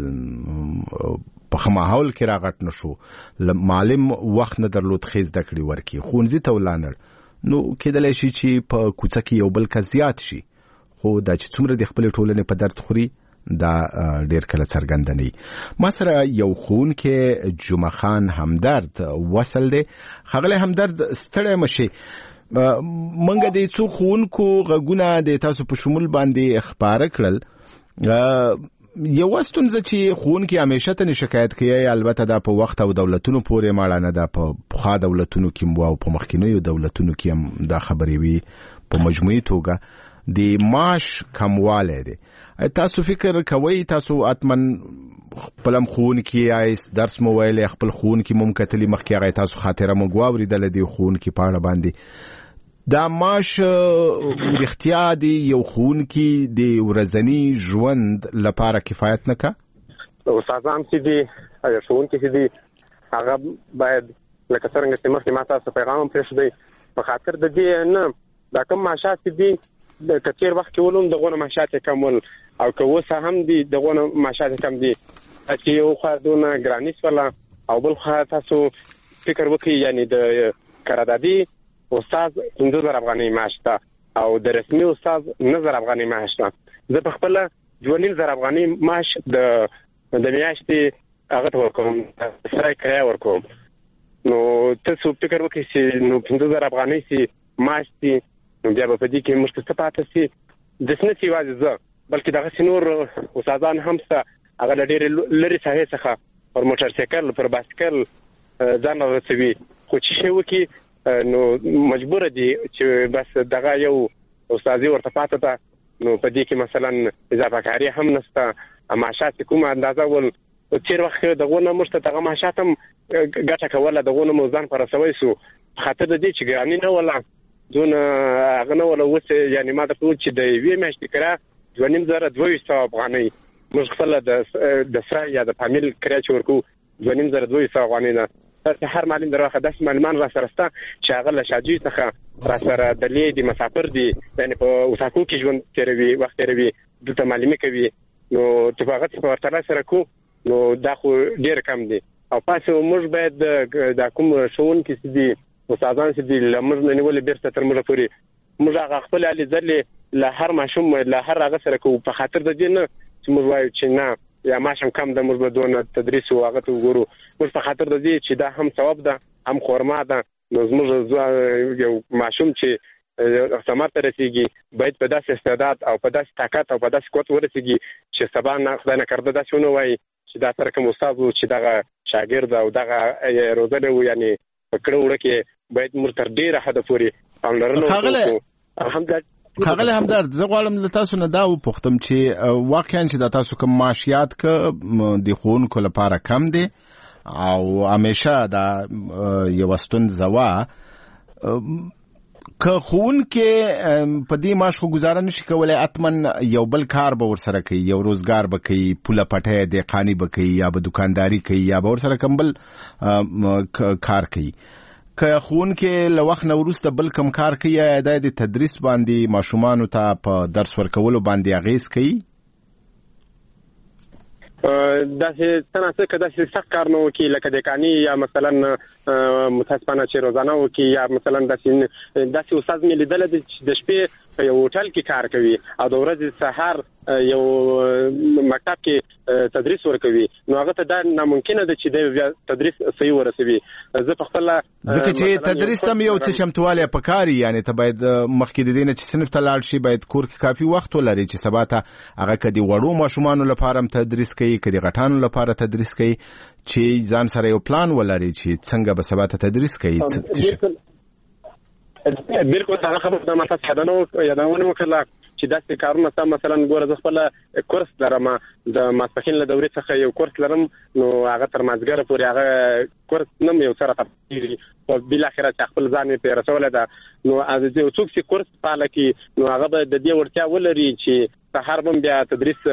په ښه ماحول کې راغټ نه شو، معلم وخت نه درلود ښې زده کړې ورکړي، ښوونځي ته ولاړ، نو کېدلی شي چې په کوڅه کې یو بل کس زیات شي. خو دا چې څومره د خپلې ټولنې په درد خوري دا ډیر کله څرګنده نه وي. ما سره یو ښوونکی جمعه خان همدرد وصل دی. ښاغلی همدرد ستړی مشئ، منګه د څو ښوونکو غږونه د تاسو په شمول باندې خپاره کړل. یو ستونزه چې ښوونکي همیشه ته شکایت کوي، البته دا په وخت او دولتونو پورې ماړه نه ده، په پخوا دولتونو کې او په مخکینیو دولتونو کې هم دا خبرې وي په مجموعي توګه، د معاش کموالی دی. تاسو فکر کوئ تاسو اتمن خپلم ښوونکي یاست، درس مو ویلی، خپل ښوونکي مو کتلي، مخکې هغه تاسو خاطره مو واورېدله د ښوونکي په اړه باندې، دا معاش رښتیا دی یو ښوونکي د ورځني ژوند لپاره کفایت نه کا؟ استادان چې دي یا ښوونکي چې دي هغه باید لکه څرنګه چې مخکې ما تاسو پیغام هم پرېښودی په خاطر د دې نه دا کوم معاشات دي د کثیر وخت کې ولوم دغه معاشات کم ول او که اوس هم دي دغه معاشات کم دي چې یو خو دونه ګرانیس ولا او بل خو تاسو فکر وکړئ یعنی د قراردادي استاد 5000 افغانۍ معاش ده او د رسمي استاد 9000 افغانۍ معاش ده. زه په خپل 2000 افغانۍ معاش د میاشتې هغه ته ورکوم، سره کرایه ورکوم. نو تاسو فکر وکړئ چې نو 5000 افغانۍ سي معاش دي، نو بیا په دې کې موږ څه پاتې سي د سنت یوازې زه بلکې دغه سينور استادان هم څه هغه ډېر لري ساحې څخه پر موټر سایکل پر بایسکل ځان رسوي، خو چې شی وکي نو مجبور دي چې بس دغه یو استادي ورته پاتې ده. نو په دې کې مثلا اضافه کاری هم نشته، معاشات کومه اندازه ول تیر وخت دغه نه مرسته دغه معاشات هم ګټه کوله، دغه نه موزان پر رسوي سو خاطر د دې چې ګرانی نه ولا دون هغه نه ولا وڅ یعنی ما د ټول چې د وی میاشتې کرا 2200 افغانۍ موږ خپل د سره یا د فامیل کرا چې ورکو 2200 افغانۍ نه. هر معلم دروخه داس معلمان را سره ستا چې هغه له شاجوی څخه را سره د لې د مسافر دي یعنی په اوساکو کې ژوند تیروي وخت تیروي دلته معلمي کوي، نو تفاقت په ورته سره کو نو دا خو ډیر کم دي. او پاسه موږ باید د کوم ښوونکي چې دي استادان چې دي لمر نه نیول بیرته تر موږ پورې موږ هغه خپل علي ځلې له هر ماشوم له هر هغه سره کو په خاطر د دې نه چې موږ وایو چې نه یا ماشوم کم د موږ بدون تدریس او هغه ته وګورو، موږ په خاطر د دې چې دا هم ثواب ده هم خورما ده. نو زموږ یو ماشوم چې ثمر ته رسیږي باید په داسې استعداد او په داسې طاقت او په داسې قوت ورسیږي چې سبا نه خدای نه کړه داسې ونه وایي چې دا سره کوم استاد چې دغه شاګرد او دغه روزنه و یعنی په کړه وړه کې باید مرتر ډیره حد پورې پاملرنه وکړو. ښاغلی همدرد، زه غواړم له تاسو نه دا وپوښتم چې واقعا چې دا تاسو کوم معاشیات که د ښوونکو لپاره کم دی او همیشه دا یوه ستونزه وه، که ښوونکي په دې معاش خو ګزاره نشي کولی، اتمن یو بل کار به ورسره کوي، یو روزګار به کوي، پوله پټۍ دهقاني به کوي یا به دکانداري کوي یا به ورسره کوم بل کار کوي. که ښوونکي له وخت نه وروسته بل کوم کار کوي یا د تدریس باندې ماشومانو ته په درس ورکولو باندې اغیز کوي؟ داسې څنګه که داسې سخت کار نه وکړي لکه دهقاني یا مثلا متاسفانه چې روزانه وکړي یا مثلا داسې استاد مې لیدلی دی چې د شپې په یو هوټل کې کار کوي او د ورځې سهار یو مکتب کې تدریس ورکوي، نو هغه ته دا ناممکنه ده چې د تدریس صحیح ورسوي. زه په خپل ځکه چې تدریس ته یو څه چمتووالی پکاري، یعنی ته باید مخکې د دې نه چې صنف ته لاړ شي باید کور کې کافي وخت ولري چې سبا ته هغه که د وړو ماشومانو لپاره هم تدریس کوي که د غټانو لپاره تدریس کوي چې ځان سره یو پلان ولري چې څنګه به سبا ته تدریس کوي. بالکل هغه خبره د ما تاسو یادونه وکړه چې داسې کارونه سم مثلا ګوره زه خپل کورس لرم د ماسپخین له دورې څخه یو کورس لرم، نو هغه تر مازګره پورې هغه کورس نم یو سره تفصیلي او بل اخر چې خپل ځان په رسوله ده، نو از دې څوک چې کورس پاله کی نو هغه به د دې ورتیا ولري چې سهار بم بیا تدریس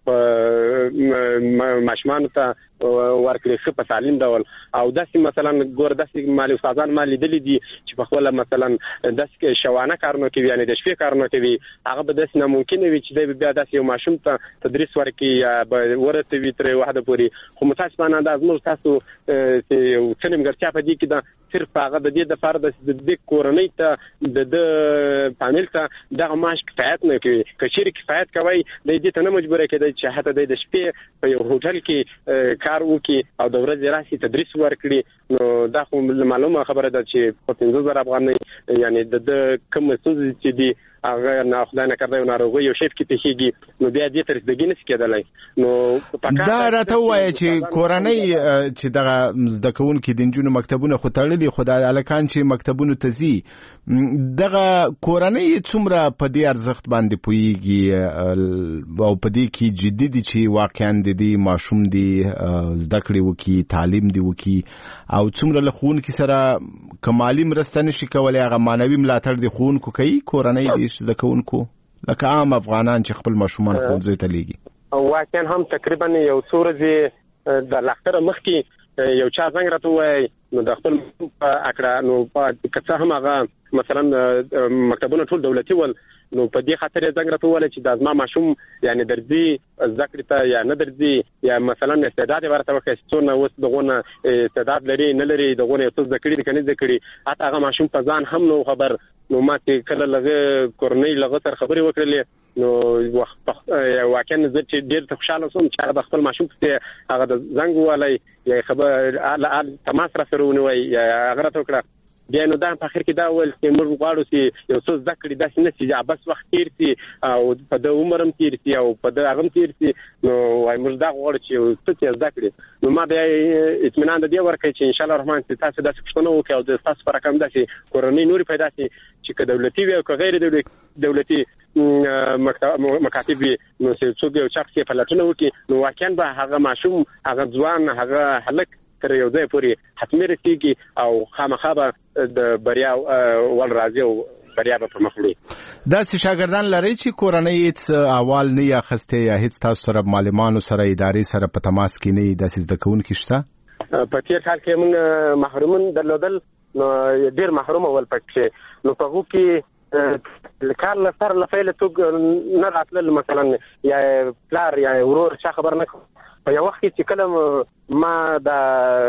ماشومان ته ورکړي ښه په سالم ډول او داسې مثلا ګور داسې مالي استادان مالي دلی دي چې په خپل مثلا داسې شوانه کارونه کوي یعنی د شپې کارونه کوي هغه به داسې ناممکن وي چې د بیا داسې یو ماشوم ته تدریس ورکړي یا ورته وي تر وحده پوري خو متاسفانه دا زموږ تاسو یو څه نیمګړتیا په دې کې ده صرف هغه د دې لپاره د کورنۍ ته د فامیل ته دغه معاش کفایت نه کوي که چیرې کفایت کوي د دې ته نه مجبوره کېدی چې حتی د شپې په یو هوټل کې کار وکړي او د ورځې راسي تدریس ورکړي نو دا خو معلومه خبره ده چې په 15,000 افغانۍ یعنی د کوم څه چې دی هغه نه خدای نه کړی ناروغي یو شی کې پیښیږي نو بیا دې تر دګینه کېدلای نو دا راته وایي چې کورنۍ چې دغه زده کوونکي د نجونو مکتبونه خو تړلي خدای الکان چې مکتبونو ته ځي دغه کورنۍ څومره په دې ارزښت باندې پوهیږي او په دې کې جدي دي چې واقعا د دې ماشوم دی زده کړې وکړي تعلیم دی وکړي او څومره له ښوونکي سره کمالي مرسته نشي کولی هغه معنوي ملاتړ د ښوونکو کوي کورنۍ د زده کوونکو لکه عام افغانان چې خپل ماشومان ښوونځیو ته لیږي واقعا هم تقریبا یو څو ورځې د لاختره مخکې یو چا زنګ راته ووایي نو د خپل په اکړه نو که څه هم هغه مثلا مکتبونه ټول دولتي ول نو په دې خاطر زنګ راته وویل چې د ازما ماشوم یعنی درځي زده کړې ته یا نه درځي یا مثلا استعداد ورته وکړي څونه اوس دغونه استعداد لري نه لري دغونه څه زده کړي کنه زده کړي اته هغه ماشوم په ځان هم نو خبر نو ماته کله لغه کورنۍ لغه تر خبري وکړلې نو واقعا زه چې ډېر خوشاله شوم چې هغه خپل ماشوم ته هغه د زنګ والي یا خبر ال تماس را سره ونوي یا هغه راته وکړه بیا نو دا په اخر کې دا ول چې موږ غواړو چې یو څه ذکر داسې نه چې بس وخت تیر سي او په د عمرم تیر سي او په د هغه تیر سي نو وايي موږ دا غواړو چې څه ذکر نو ما بیا اطمینان د دې ورکړي چې ان شاء الله الرحمن تاسو داسې پښتنو وکړو او د تاسو پر رقم داسې کورنۍ نوري پیدا سي چې دولتي وي او غیر دولتي مکاتب نو څوک یو شخص په لټونه وکړي نو واقعا به هغه ماشوم هغه ځوان هغه هلک تر یو ځای پورې حتمي رسیږي او خامخا به د بریا ول راځي او بریا به پرمخ وړي داسې شاګردان لري چې کورنۍ هیڅ احوال نه اخیسته یا هیڅ تاسو سره معلمانو سره ادارې سره په تماس کې نه داسې زده کوونکي شته په تیر کال کې موږ محرومون درلودل نو ډیر محروم ول پکې نو په هغه کې کار لپاره لفایل توګ نه راتل مثلا یا پلار یا ورور څه خبر نه په یو وخت چې کله ما دا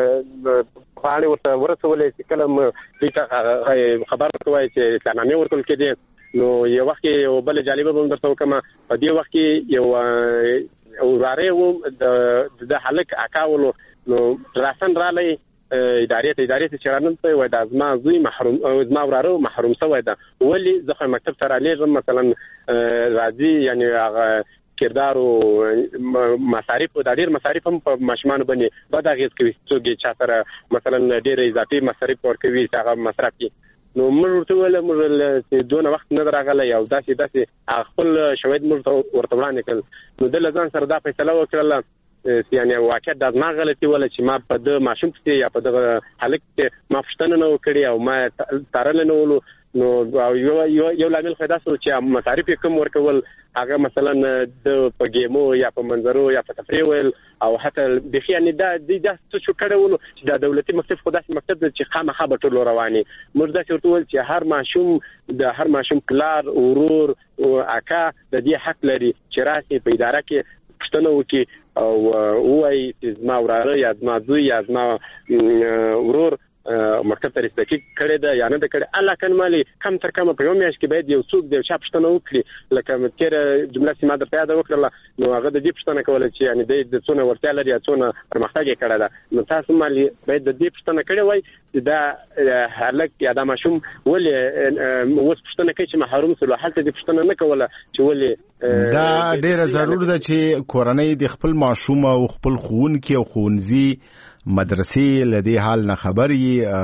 باندې ورسولې چې کله دې خبر کوي چې اسلامي ورکول کېدی نو یو وخت یو بل جالب به درته وکم په دې وخت کې یو وراره و د هلک اکاولو نو راسن را لې ادارې ته چرانم ته وای د ازما زوی محروم او ازما وراره محروم شوی دا ولی زه مکتب ته را لېږم مثلا راځي یعنی هغه کردار او مصارف او ډېر مصارف هم په ماشومان باندې بد اغیز کوي چې چا سره مثلا ډېر اضافي مصارف ورکوي هغه مصرف کوي نو موږ ورته ویل موږ چې دونه وخت نه راغلی او داسې خپل شواهد موږ ورته وړاندې کړل نو د لزان سره دا فیصله وکړه یعنی واقع د ما غلطي ولا چې ما په د ماشوم کې یا په د هلک کې ما پښتنه نه وکړي او ما تارل نه ولو نو یو لامل خدا سره چې مصارف کم ورکول هغه مثلا د پګیمو یا په منظرو یا په تفریح ول او حتی د خیانه د څه کړهولو چې د دولتي مکتب خداسي مکتب چې خامخا به ټول رواني موږ دا ورته ول چې هر ماشوم کلار ورور او اکا د دې حق لري چې راسي په اداره کې پښتنه وکي او وای چې زما وراره یا زما زوی یا زما ورور مکتب ته رسېدل کړي دا یا نه دا کړي الله کن مالي کم تر کم په یو میاشت کې باید یو څوک د چا پښتنه وکړي لکه متکر جمله سیمه د پیاده وکړه نو هغه د دې پښتنه کوله چې یعنی د څونه ورته لري یا څونه پرمختګ کړي دا نو تاسو مالي باید د دې پښتنه کړي وای دا هلک یا دا ماشوم ولې اوس پښتنه کوي چې محروم سره حالت دې پښتنه نه کوله چې ولې دا ډیره ضرور ده چې کورنۍ د خپل ماشوم او خپل ښوونکي او ښوونځي مدرسې لدې حال نه خبري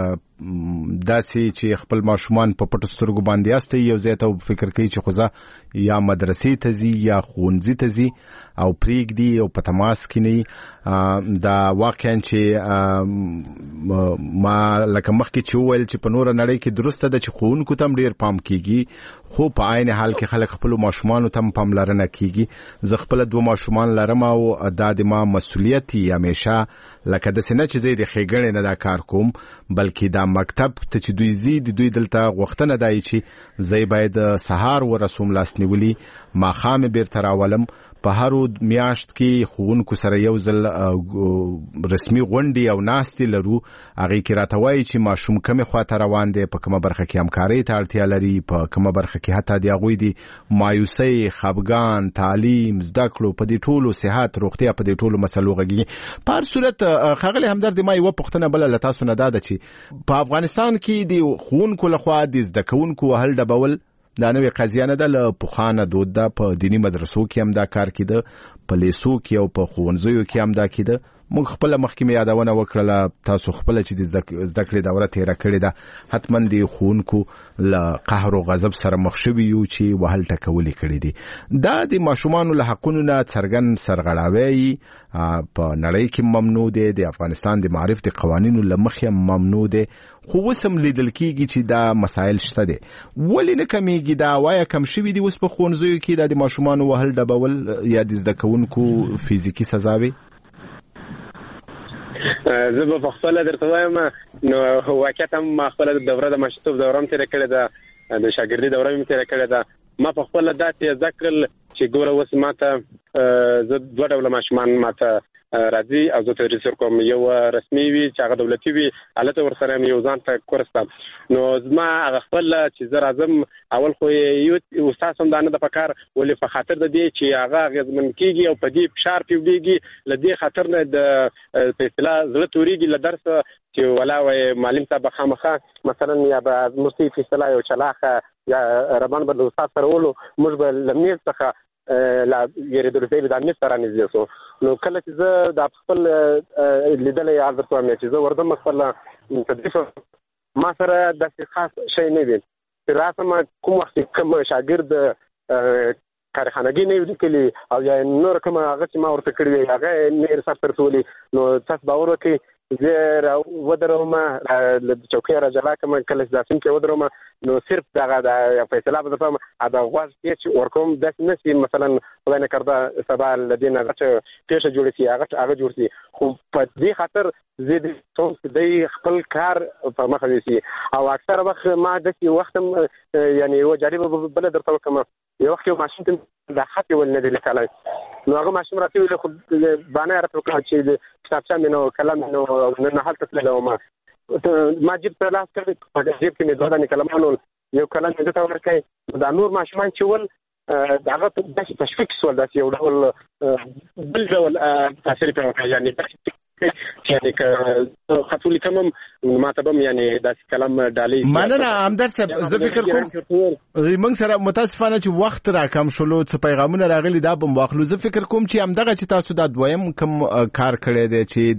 داسې چې خپل ماشومان په پټو سترګو باندې استي یو ځای ته فکر کوي چې خو زه یا مدرسې ته ځي یا ښوونځي ته ځي او پرېږدي او په تماس کې نه دا واقعا چې ما لکه مخکې چې وویل چې په نوره نړۍ کې درسته ده چې ښوونکو ته هم ډېر پام کېږي خو په عین حال کې خلک خپلو ماشومانو ته هم پاملرنه کېږي زه خپله 2 ماشومان لرم او دا د ما مسؤلیت یي همیشه لکه داسې نه چې زه د ښېګڼې نه دا کار کوم بلکې دا مکتب ته چې دوی ځي د دوی دلته غوښتنه دا چې زه باید سهار ورسوم لاسنیولي ماښام بیرته راولم په هر میاشت کې ښوونکو سره یو ځل رسمي غونډې او ناستې لرو هغې کې راته وایي چې ماشوم کومې خواته روان دی په کومه برخه کې همکارۍ ته اړتیا لري په کومه برخه کې حتی د هغوی د مایوسۍ خفګان تعلیم زده کړو په دې ټولو صحت روغتیا په دې ټولو مسلو غږیږي په هر صورت ښاغلی همدرد ما یوه پوښتنه بله له تاسو نه دا ده چې په افغانستان کې د ښوونکو لخوا د زده کوونکو وهل ډبول دا نوې قضیه نه ده له پخوانه دود ده په دیني مدرسو کې هم دا کار کېده په لیسو کې او په ښوونځیو کې هم دا کېده موږ خپله مخکې مې یادونه وکړله تاسو خپله چې د زده کړې دوره تېره کړې ده حتما د ښوونکو له قهر او غضب سره مخ شوي یو چې وهل ټکولې کړي دي دا د ماشومانو له حقونو نه څرګند سرغړاوی په نړۍ کې ممنوع دی د افغانستان د معرف د قوانینو له مخې ممنوع دی خو اوس هم لیدل کېږي چې دا مسایل شته دی ولې نه کمیږي دا وایه کم شوي دي اوس په ښوونځیو کې دا د ماشومانو وهل ډبول یا د زده کوونکو فزیکي سزاوې زه به په خپله درته وایم نو واقعیت هم ما خپله دوره د ماشومتوب دوره هم تېره کړې ده د شاګردي دوره مې تېره کړې ده ما په خپله داسې زده کړل چې ګوره اوس ما ته زه 2 ډوله ماشومان ما ته راځي او زه تدریس ورکوم یو رسمي وي چې هغه دولتي وي هلته ورسره یو ځان ته کورس ته نو زما هغه خپل چې زه راځم اول خو یو استاد هم دا نه ده پکار ولې په خاطر د دې چې هغه اغېزمن کېږي او په دې فشار پیوډېږي له دې خاطر نه د په اصطلاح زړه تورېږي له درس چې ولا وایي معلم صاحب به خامخا مثلا یا به زموږ په اصطلاح یو چلاخه یا ربان به د استاد سره ولو موږ به له میز څخه لا یریدل دی د میز سره نږدې شو نو کله چې زه د خپل لیدلې عادت کوم چې زه وردم خپل تدریس ما سره داسې خاص شی نه وي چې راسم کوم وخت کوم شاګرد کارخانګي نه لیکلي او یا نور کوم هغه چې ما ورته کړی هغه نه رساب ترسولي نو تاسو باور وکړئ زه ودروم له چوکۍ راځلا کوم کله چې داسم کې ودروم نو صرف دغه د فیصله به تاسو دا غواړم چې ورکوم د نسی مثلا خدای نه کړدا سبا لدین هغه پیښه جوړ شي هغه جوړ شي خو په دې خاطر زه د څو د خپل کار په مخ ویسي او اکثر وخت ما د وخت یعنی و جالب بل درته کوم یو وخت ماشین ته د خط ول نه دی لیکلای نو هغه ماشین راته ویل خو باندې راته کوم چې کتابچه مې نو کلم نو نه حالت تلله ما جيب په لاس کې په جيب کې مې دوه دانې کلمانو یو کلم دې ته ورکړی دا نور ماشومان چې ول دغه د تشویق سول داسې یو ډول بل ډول تاثیر کوي یعنی یعنی که خطولی کمم ماتبم یعنی داسې کلم ډالۍ مننه همدرد صاحب زه فکر کوم موږ سره متاسفانه چې وخت را کم شلو څه پیغامونه راغلي دا به واخلو زه فکر کوم چې همدغه چې تاسو دا دویم کوم کار کړی دی چې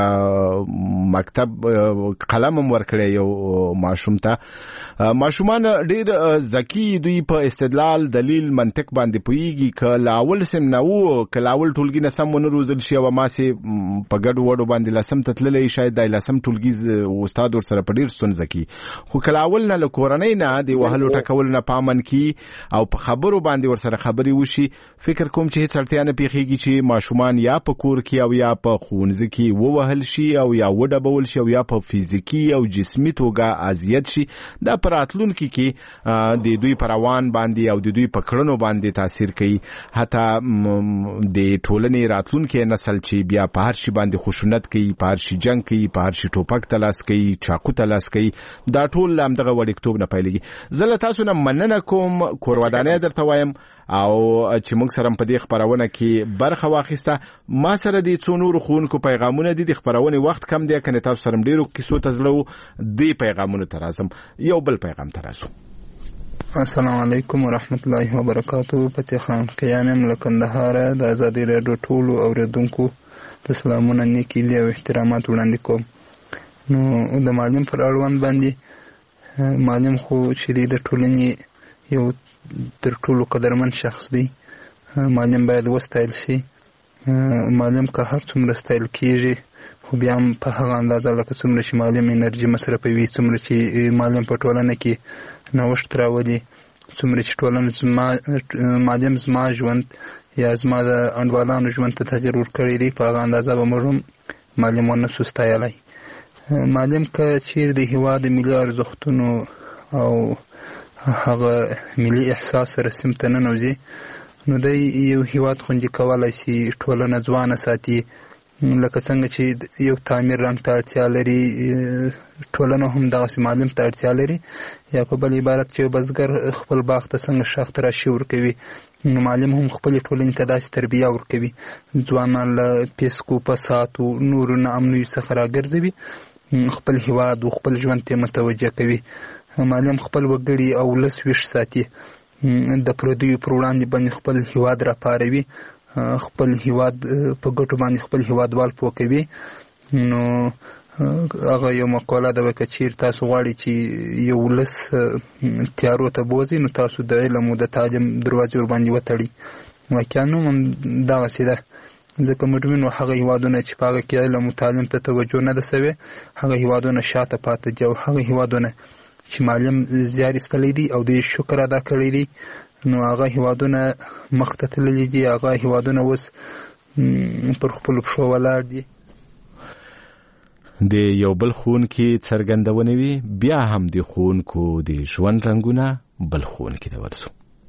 د مکتب قلم ورکړی یو ماشوم ته ماشومان ډیر ذکی دوی په استدلال دلیل منطق باندې پوهیږي که لاول سم نه وو که لاول ټولګي نه سم ونه روزل شي او ماسي په ګډ وړو باندې لسم تتللی شاید د لسم ټولګي استاد ور سره په ډیر ستونزه کې خو کله اول نه له کورنۍ نه د وهلو ټکول نه پامن کی او په خبرو باندې ور سره خبري وشي فکر کوم چې هیڅ اړتیا نه پیخیږي چې ماشومان یا په کور کې او یا په ښوونځي کې ووهل شي او یا وډبول شي او یا په فزیکی او جسمي توګه اذیت شي دا پر راتلونکي کې د دوی پر روان باندې او د دوی په کړنو باندې تاثیر کوي حتی د ټولنې راتلونکي نسل چې بیا په هر شي باندې خشونت کوي په هر شي جنگ کوي په هر شي ټوپک تلاس کوي چاقو تلاس کوي دا ټول همدغه وړکتوب نه پیلېږي زه له تاسو نه مننه کوم کورودانۍ درته وایم او چې موږ سره په دې خبرونه کې برخه واخیسته ما سره د څو نورو ښوونکو پیغامونه دي د خبرونې وخت کم دی کنه تاسو سره ډیرو کیسو ته زړه دی پیغامونه ته راځم یو بل پیغام ته راسو السلام علیکم ورحمت الله وبرکاتو فتح خان کیانم له کندهار د ازادي راډیو ټولو اوریدونکو د سلامونه نیکی لی او احترامات وړاندې کوم نو د معلم پر اړوند باندې معلم خو چې د ټولنې یو تر ټولو قدرمن شخص دی. معلم باید وستایل شي. معلم که هر څومره ستایل کېږي خو بیا هم په هغه اندازه لکه څومره چې معلم انرژي مصرفوي، څومره چې معلم په ټولنه کې نوښت راولي، څومره چې ټولنه معلم زما ژوند یا زما د انډوالانو ژوند ته تغیر ورکړی دی، په هغه اندازه به موږ هم معلم ونسو ستایلی. معلم که چیرې د هېواد د ملي ارزښتونو او هغه ملي احساس سره سیم ته ننوځي نو دی یو هېواد خوندي کولی شي، ټولنه ځوانه ساتي. لکه څنګه چې یو تعمیر رنګ ته اړتیا لري، ټولنه هم دغسې معلم ته اړتیا لري. یا په بل عبارت چې بزګر خپل باغ ته څنګه شاخ ته راشي ورکوي، نو معلم هم خپلې ټولنې ته داسې تربیه ورکوي، ځوانان له پیسکو فسادو نورو ناامنیو څخه راګرځوي، خپل هېواد او خپل ژوند ته متوجه کوي. معلم خپل وګړي او ولس ویښ ساتي، د پردیو پر وړاندې باندې خپل هېواد راپاروي، خپل هېواد په ګټو باندې خپل هېوادوال پوه کوي. نو هغه یو مقوله ده که چیرې تاسو غواړئ چې یو ولس تیارو ته بوځئ نو تاسو د علم او د تعلیم دروازې ورباندې وتړئ. واقعا نوم هم دغسې ده، ځکه موږ وینو هغه هېوادونه چې په هغه کې علم او تعلیم ته توجه نه ده سوې، هغه هېوادونه شاته پاتې دي. او هغه هېوادونه چې معلم زیار ایستلی دی او د شکر ادا کړی دی نو هغه هېوادونه مخ ته تللي دي، هغه هېوادونه اوس پر خپلو پښو ولاړ دي. د یو بل ښوونکي څرګندونې وي، بیا هم د ښوونکو د ژوند رنګونه بل ښوونکي ته ورسو.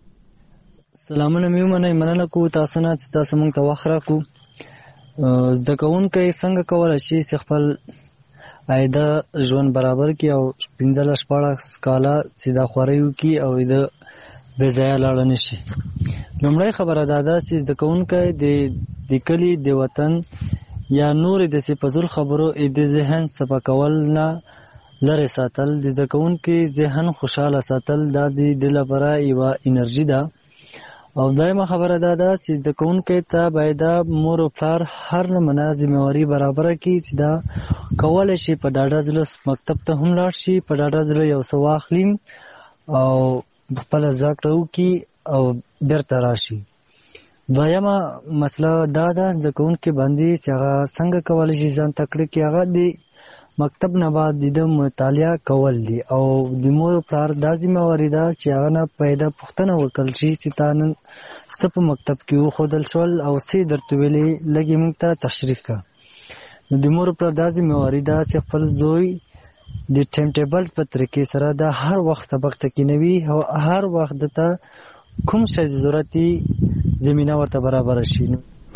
سلامونه مې ومنئ، مننه کوو تاسو نه چې تاسو موږ ته وخت راکړو. زده کوونکی څنګه کولی شي چې خپل عایده ژوند برابر کړي او 15-14 کاله چې دا خوارۍ وکړي او د بې ځایه لاړه نه شي. لومړی خبره دا ده چې زده کوونکی د کلي د وطن یا نورې داسې فضول خبرو د ذهن صفا کول نه لرې ساتل، د زده کوونکي ذهن خوشحاله ساتل دا د دې لپاره یوه انرژي ده. او دویمه خبره دا ده چې زده کوونکی ته باید مور او پلار هر نمونه ذمهواري برابره کړي چې دا کولی شي په ډاډه زړه مکتب ته هم لاړ شي، په ډاډه زړه یو څه واخلي او خپله زده کړه وکړي او بیرته راشي. دویمه مسله دا ده زده کوونکي باندې چې هغه څنګه کولی شي ځان تکړه کړي، هغه د مکتب نه بعد د مطالعه کول دي. او د مور پلار دا ذمهواري ده چې هغه نه پیدا پوښتنه وکړل شي چې تا نن څه په مکتب کې وښودل شول او څه درته ویلې، لږ یې موږ ته تشریح کړه. نو د مور پلار دا ذمهواري ده چې خپل زوی د ټایم ټیبل په طریقې سره د هر وخت سبق ته کینوي او هر وخت دته کوم شی ضرورتي زمینه ورته برابر شي.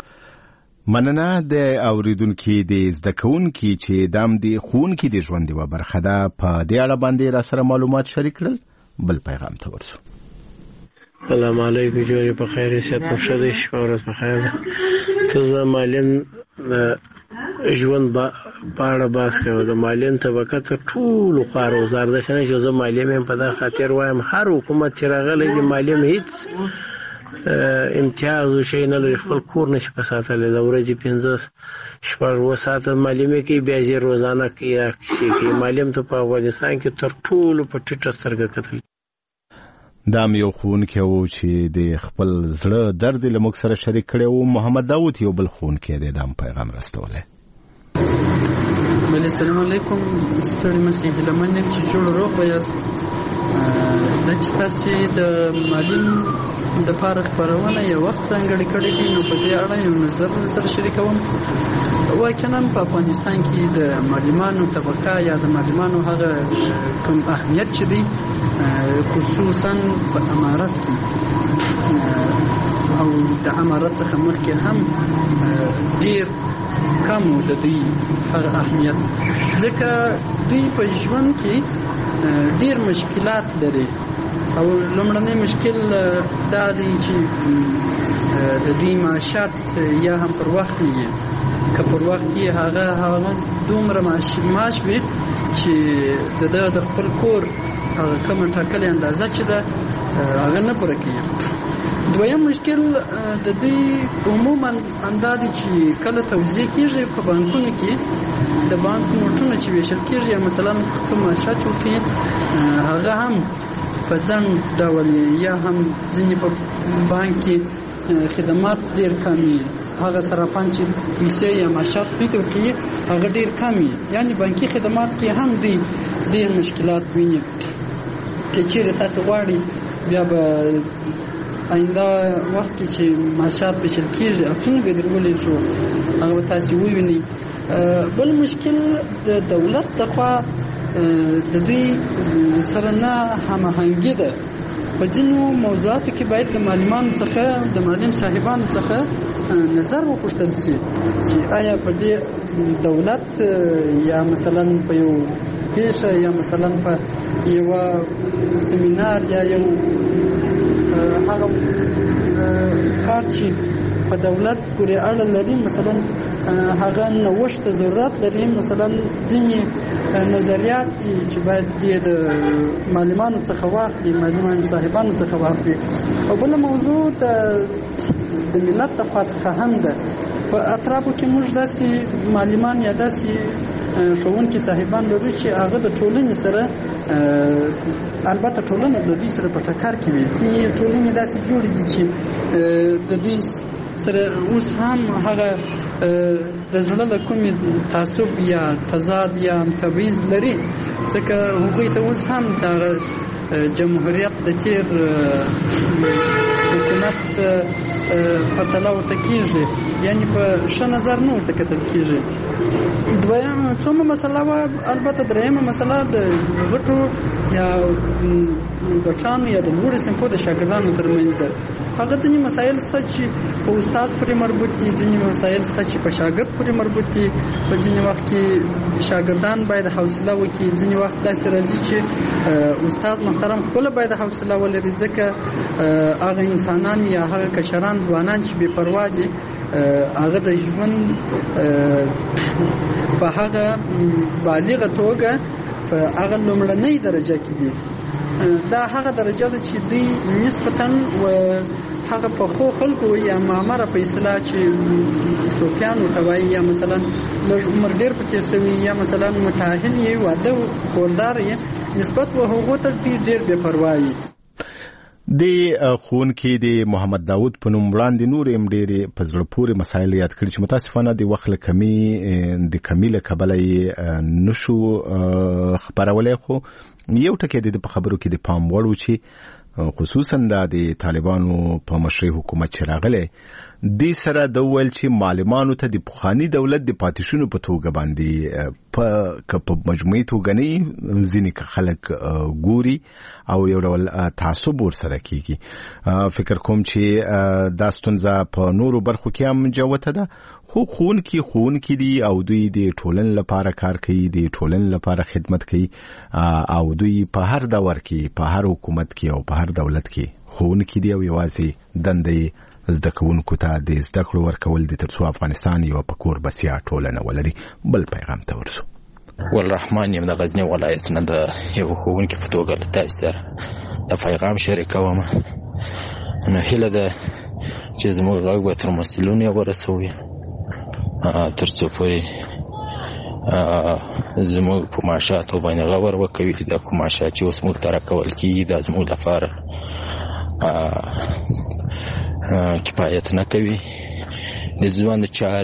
مننه د اوریدونکو د زده کوونکي چې دام د ښوونکي د ژوند یوه برخه ده، په دې اړه باندې را سره معلومات شریک کړل. بل پیغام ته ورسو. سلام علیکم، جوړې په خیر صحت مو ښه دی، شپه ورځ په خیر ده. ته زه معلم ژوند په اړه بحث کوو. د معلم طبقه تر ټولو خوار وزار ده چې زه معلم یم. په دا خاطر وایم هر حکومت چې راغلی دی معلم هیڅ امتیاز او شی نه لري، خپل کور نشي په ساتلی. د ورځې 5-6 ساعته معلمي کوي، بیا یې روزانه کوي یا کیسې کوي. معلم ته په افغانستان کې تر ټولو په ټیټه سترګه کتل. دا هم یو ښوونکی و چې د خپل زړه درد له موږ سره شریک کړی و. محمد داود یو بل ښوونکی دی، دا هم پیغام رسولی. بله السلام علیکم، ستړي مه شئ، هیله من یم چې جوړ روغ به یاست. دا چې تاسې د معلم دپاره خپرونه یو وخت ځانګړی کړی دی، نو په دې اړه یو نظر سره شریکوم. واقعا په افغانستان کې د معلمانو طبقه یا د معلمانو هغه کوم اهمیت چې دی خصوصا په امارت کې او د امارت څخه مخکې هم ډیر کم د دوی هغه اهمیت، ځکه دوی په ژوند کې ډیر مشکلات لري. او لومړنی مشکل دا دی چې د دوی معاشات یا هم پر وخت نه وي، که پر وخت یې هغه دومره معاش وي چې د خپل کور هغه کومه ټاکلې اندازه چې ده هغه نه پوره کوي. دویم مشکل د دوی عموما اندازې چې کله توزیع کیږي په بانکونو کې د بانک نوټونه چې ویشل کیږي یا مثلا کوم شات وکړي هغه هم په ځان ډول یا هم ځینې په بانک کې خدمات ډیر کمی هغه صرافان چې پیسې یا معاشات پیدا کوي هغه ډیر کمی یعنی بانکي خدمات کې هم ډیر مشکلات ویني چې چیرې تاسو غواړئ بیا به آینده وخت کې چې معاشات پیشل کېږي افسونه به درولې شو هغه تاسو ووینئ. بل مشکل د دولت لخوا د دوی سره نه هماهنګي ده. په ځینو موضوعاتو کې باید د معلمانو څخه د معلم صاحبانو څخه نظر وپوښتل شي چې آیا په دې دولت یا مثلا په یو پیښه یا مثلا په یو سیمینار یا یو هغه کار چې په دولت پورې اړه لري مثلا هغه نوښت ضرورت لري مثلا ځینې نظریات چې باید د معلمانو څخه واخلي معلمانو صاحبانو څخه واخلي. او بل موضوع د ملت د خوا څخه هم ده. په اطرافو کې موږ داسې معلمان یا داسې ښوونکي صاحبان لرو چې هغه د ټولنې سره البته ټولنه د دوی سره په ټکر کې وي. ټولنې داسې جوړې دي چې د دوی سره اوس هم هغه د زړه له کومې تعصب یا تضاد یا تبعیض لري ځکه هغوی ته اوس هم دغه جمهوریت د تیر حکومت پرتله ورته کېږي یعنی په ښه نظر نه ورته کتل کېږي. څومره مسله وه. البته درېیمه مسله د غټو یا غټانو یا د لوړو صنفو د شاګردانو ترمنځ ده. هغه ځینې مسایل شته چې په استاد پورې مربوط دي، ځینې مسایل شته چې په شاګرد پورې مربوط دي. په ځینې وخت کې شاګردان باید حوصله وکړي، ځینې وخت داسې راځي چې استاد محترم خپله باید حوصله ولري ځکه هغه انسانان یا هغه کشران ځوانان چې بې پروا دي هغه د ژوند په هغه بالغه توګه په هغه لومړنۍ درجه کې دي. دا هغه درجه ده چې دوی نسبتاً و هغه په خو خلکو یا معمره په اصطلاح چې صوفیان ورته وایي یا مثلا لږ عمر ډېر په تېر شوي یا مثلا متأهل یې واده خوردار یې نسبت و هغو ته ډېر بې پروا یي. د ښوونکي د محمد داود په نوم وړاندې نور هم ډېرې په زړه پورې مسایل یاد کړي چې متاسفانه د وخت له کمي له کبله یې نشو خپرولی. خو یو ټکی د په خبرو کې د پام وړ و چې خصوصا د طالبانو په مشرۍ حکومت چې راغلی دې سره د وویل چې معلمانو ته د پخواني دولت د پاتې شونو په توګه باندې په مجموعي توګه نه ځینې خلک ګوري او یو ډول تعصب ورسره کیږي. فکر کوم چې دا ستونزه په نورو برخو کې هم جوته ده. خو ښوونکي دي او دوی د ټولنې لپاره کار کوي، د ټولنې لپاره خدمت کوي او دوی په هر دور کې په هر حکومت کې او په هر دولت کې ښوونکي دي او یوازې دنده زده کوونکو ته د زده کړو ورکول دي تر څو افغانستان یو په کور بسیا ټولنه ولري. بل پیغام ته ورسو. والرحمن یم د غزنی ولایت نه د یو ښوونکي په توګه له تاسو سره د پیغام شریکوم. نو هیله ده چې زموږ غږ به تر مسؤلینو ورسوي تر څو پورې زموږ په معاشاتو باندې غور وکوي. دا کوم معاشات چې اوس موږ ته راکول کېږي دا زموږ لپاره کفایت نه کوي. د ژوند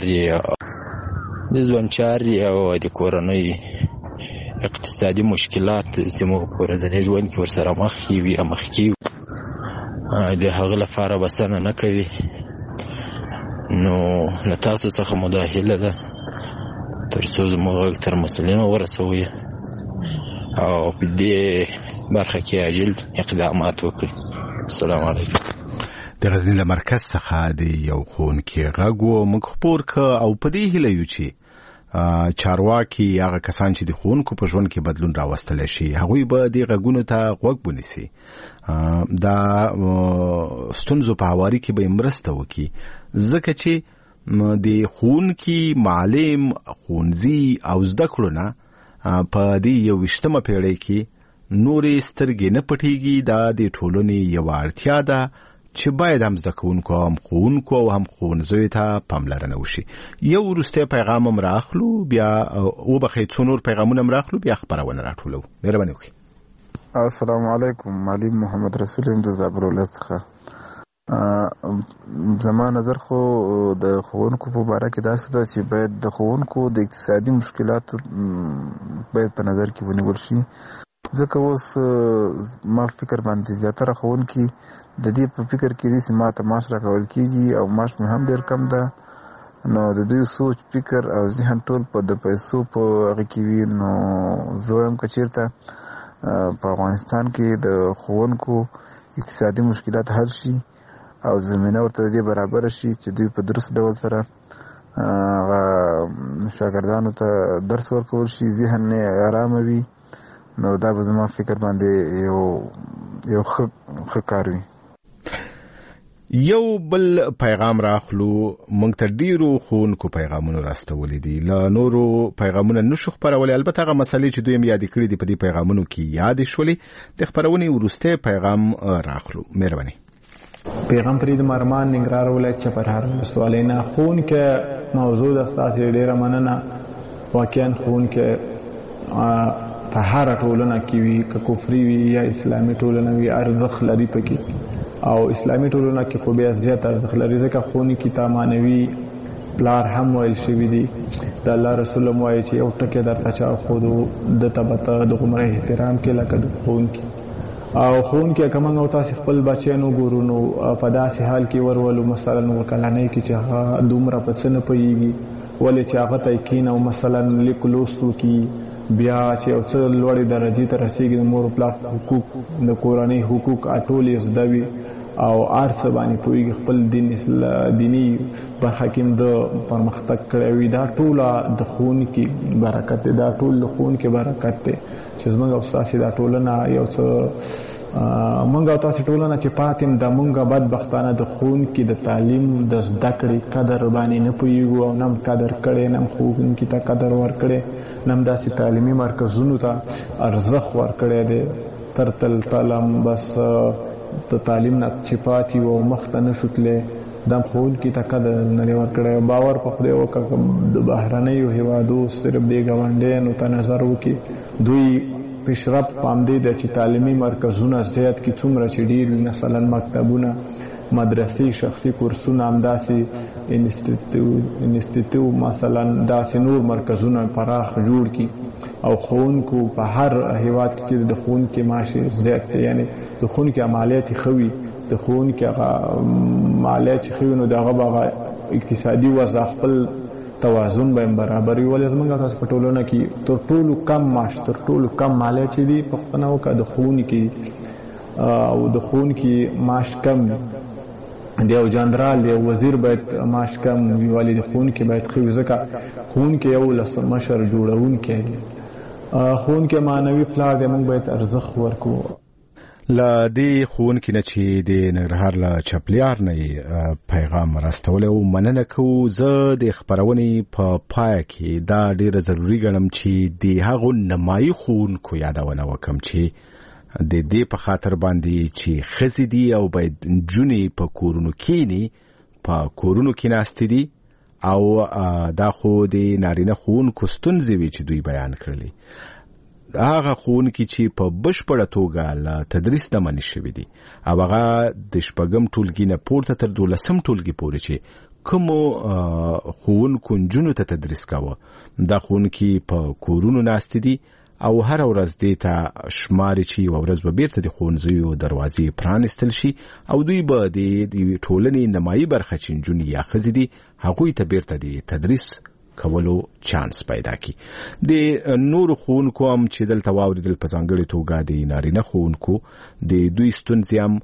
چارې او د کورنۍ اقتصادي مشکلات زموږ په ورځني ژوند کې ورسره مخ کېږي د هغه لپاره بسنه نه کوي. نو له تاسو څخه مو دا هیله ده تر څو زموږ غږ تر مسؤلینو ورسوي او په دې برخه کې عاجل اقدامات وکړي. السلام علیکم. د غزنی له مرکز څخه د یو ښوونکي غږ و موږ خپور که او په دې هیله یو چې چارواکي هغه کسان چې د ښوونکو په ژوند کې بدلون راوستلی شي هغوی به دې غږونو ته غوږ ونیسي. دا ستونزو په هواري کې به یې مرسته وکړي ځکه چې د ښوونکي معلم ښوونځي او زده کړو نه په دې 21مه پیړۍ کې نورې سترګې نه پټېږي. دا د ټولنې یوه اړتیا ده چې باید هم زده کوونکو هم ښوونکو او هم ښوونځیو ته پاملرنه وشي. یو وروستی پیغام هم راخلو، بیا وبخئ څو نور پیغامونه هم راخلو، بیا خپرونه راټولو. مهرباني وکړئ. السلام علیکم. معلم محمد رسول یم د زابل ولایت څخه. زما نظر خو د ښوونکو په باره کې داسې ده چې باید د ښوونکو د اقتصادي مشکلاتو باید په نظر کې ونیول شي، ځکه اوس ما فکر باندې زیاتره ښوونکي د دې په فکر کې دي چې ماته معاش راکول کېږي او معاش مې هم ډېر کم ده، نو د دوی سوچ فکر او ذهن ټول په د پیسو په هغه کې وي. نو زه وایم که چېرته په افغانستان کې د ښوونکو اقتصادي مشکلات حل شي او زمینه ورته دې برابر شي چې دوی په درست ډول سره شاګردانو ته درس ورکول شي، ذهن یې آرامه وي، نو دا به زما فکر باندې یو ښه کار وي. یو بل پیغام راخلو. موږ ته ډیرو ښوونکو پیغامونه راستولي دي، له نورو پیغامونه نشو خپرولی. البته هغه مسلې چې دوی هم یادې کړي دي په دې پیغامونو کې یادې شولې. د خپرونې وروستی پیغام راخلو. مهرباني. پیغام فرید مرمان ننګرهار ولایت چپرهار ولسوالۍ نه. ښوونکی موضوع د ستاسې ډېره مننه. واقعا ښوونکی په هره ټولنه کې وي، که کفري وي یا اسلامي ټولنه وي، ارزښت لري پکې، او اسلامي ټولنه کې خو بیا زیات ارزښت لري، ځکه ښوونکي ته معنوي پلار هم ویل شوي دي. د الله رسول هم وایي چې یو ټکی درته چا ښودو ده ته به ته د هغومره احترام کې لکه د ښوونکي. او ښوونکي که موږ او تاسې خپل بچیان وګورو نو په داسې حال کې ورولو، مثلا کلنۍ کې چې هغه دومره په څه نه پوهېږي، ولې چې هغه ته یې کښېنو مثلا لیک لوست وکړي، بیا چې یو څه لوړې درجې ته رسېږي، د مور پلار حقوق، د کورنۍ حقوق ټول یې زده وي او هر څه باندې پوهېږي، خپل دیني برخه کې د پرمختګ کړی وي. دا ټوله د ښوونکي برکت دی، دا ټول د ښوونکي برکت دی چې زموږ او ستاسې دا ټولنه یو څه موږ او تاسې ټولنه چې پاتې د موږ بدبختانه د ښوونکي د تعلیم د زده کړې قدر باندې نه پوهېږو او نه هم قدر کړی، نه هم ښوونکي ته قدر ورکړی، نه هم داسې تعلیمي مرکزونو ته ارزښت ورکړی دی. تر تلم بس د تعلیم نه چې پاتې و او مخ ته نه شو تللی، دا ښوونکي ته قدر نه دی ورکړی. باور په خدای وکړه د بهرنیو هېوادو صرف دې ګاونډیانو ته نظر وکړي، دوی پیشرفت په همدې ده چې تعلیمي مرکزونه زیات کړي، څومره چې ډېر وي، مثلا مکتبونه، مدرسې، شخصي کورسونه، همداسې انسټیټیوټ مثلا داسې نور مرکزونه پراخ جوړ کړي. او ښوونکو په هر هېواد کې چې د ښوونکي معاش زیات دی، یعنې د ښوونکي عملیات یې ښه وي، د ښوونکي هغه عملیات چې ښه وي نو د هغه به هغه اقتصادي وضع خپل توازن به برابر وي. ولې زموږ تاسو په ټولنه کې تر ټولو کم معاش، تر ټولو کم مالیات چې دي پوښتنه وکړه د ښوونکي، او د ښوونکي معاش کم دی، د یو جنرال د یو وزیر باید معاش کم وي، ولې د ښوونکي باید ښه وي، ځکه ښوونکي یو ولسمشر جوړونکی دی، ښوونکي معنوي پلار دی، موږ باید ارزښت ورکړو. له دې ښوونکي نه چې د ننګرهار له چپلیار نه پیغام راستولی و مننه کوو. زه د خپرونې په پای کې دا ډیره ضروري ګڼم چې د هغو نمایي ښوونکو یادونه وکړم چې د دې په خاطر باندې چې ښځې دي او باید نجونې په کورونو کښېني، په کورونو کې ناستې دي، او دا خو د نارینه ښوونکو ستونزې وي چې دوی بیان کړلې. هغه ښوونکي چې په بشپړه توګه له تدریس نه منع شوي دي، او هغه د شپږم ټولګي نه پورته تر 12م ټولګي پورې چې کومو ښوونکو نجونو ته تدریس کاوه، دا ښوونکي په کورونو ناستې دي او هر ورځ دې ته شماري چې یوه ورځ به بیرته د ښوونځیو دروازې پرانیستل شي او دوی به د ټولنې نمایي برخه چې نجونې یا ښځې دي هغوی ته بیرته د تدریس کولو چانس پیدا کی. د نورو ښوونکو هم چې دلته واوریدل، په ځانګړې توګه د نارینه ښوونکو د دوی ستونزې هم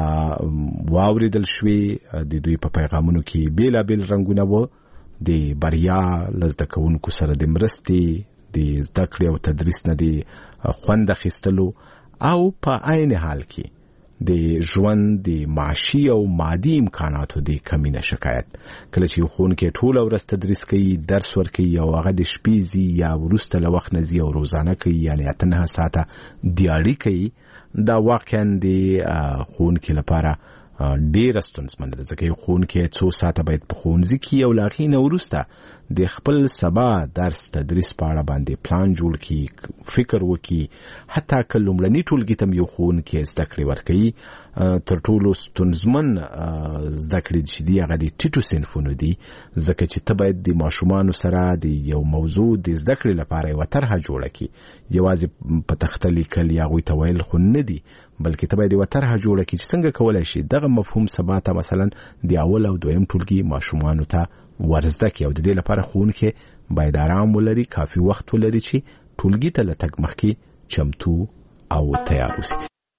واوریدل شوې. د دوی په پیغامونو کې بیلابیل رنګونه و، د بریا له زده کوونکو سره د مرستې، د زده کړې او تدریس نه د خوند اخیستلو، او په عین حال کې د ژوند د معاشي او مادي امکاناتو د کمی نه شکایت. کله چې ښوونکی ټوله ورځ تدریس کوي، درس ورکوي، او هغه د شپې ځي یا وروسته له وخت نه ځي او روزانه کوي، یعنې 8-9 ساعته دیاري کوي، دا واقعا د ښوونکي لپاره ډېر ستونزمن ده ځکه یو ښوونکی څو ساعته باید په ښوونځي کې یو له هغې نه وروسته د خپل سبا درس تدریس په اړه باندې پلان جوړ کړي، فکر وکړي. حتی که لومړني ټولګي ته یو ښوونکی زده کړې ورکوي، تر ټولو ستونزمن زده کړې چې دي هغه د ټیټو صنفونو دي، ځکه چې ته باید د ماشومانو سره د یو موضوع د زده کړې لپاره یوه طرحه جوړه کړي. یوازې په تخته لیکل یا هغوی ته ویل خو نه دي، بلکې ته باید یوه طرحه جوړه کړي چې څنګه کولی شي دغه مفهوم سبا ته مثلا د اول او دویم ټولګي ماشومانو ته ورزده کړي. او د دې لپاره ښوونکی باید آرام ولري، کافي وخت ولري چې ټولګي ته له تګ مخکې چمتو او تیار اوسي.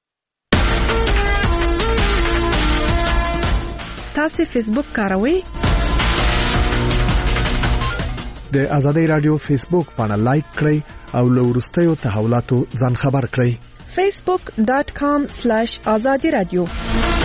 تاسو فیسبوک کاروئ؟ د ازادۍ رادیو فیسبوک باندې لایک کړئ او له وروستیو تحولاتو ځان خبر کړئ. facebook.com/azadi radio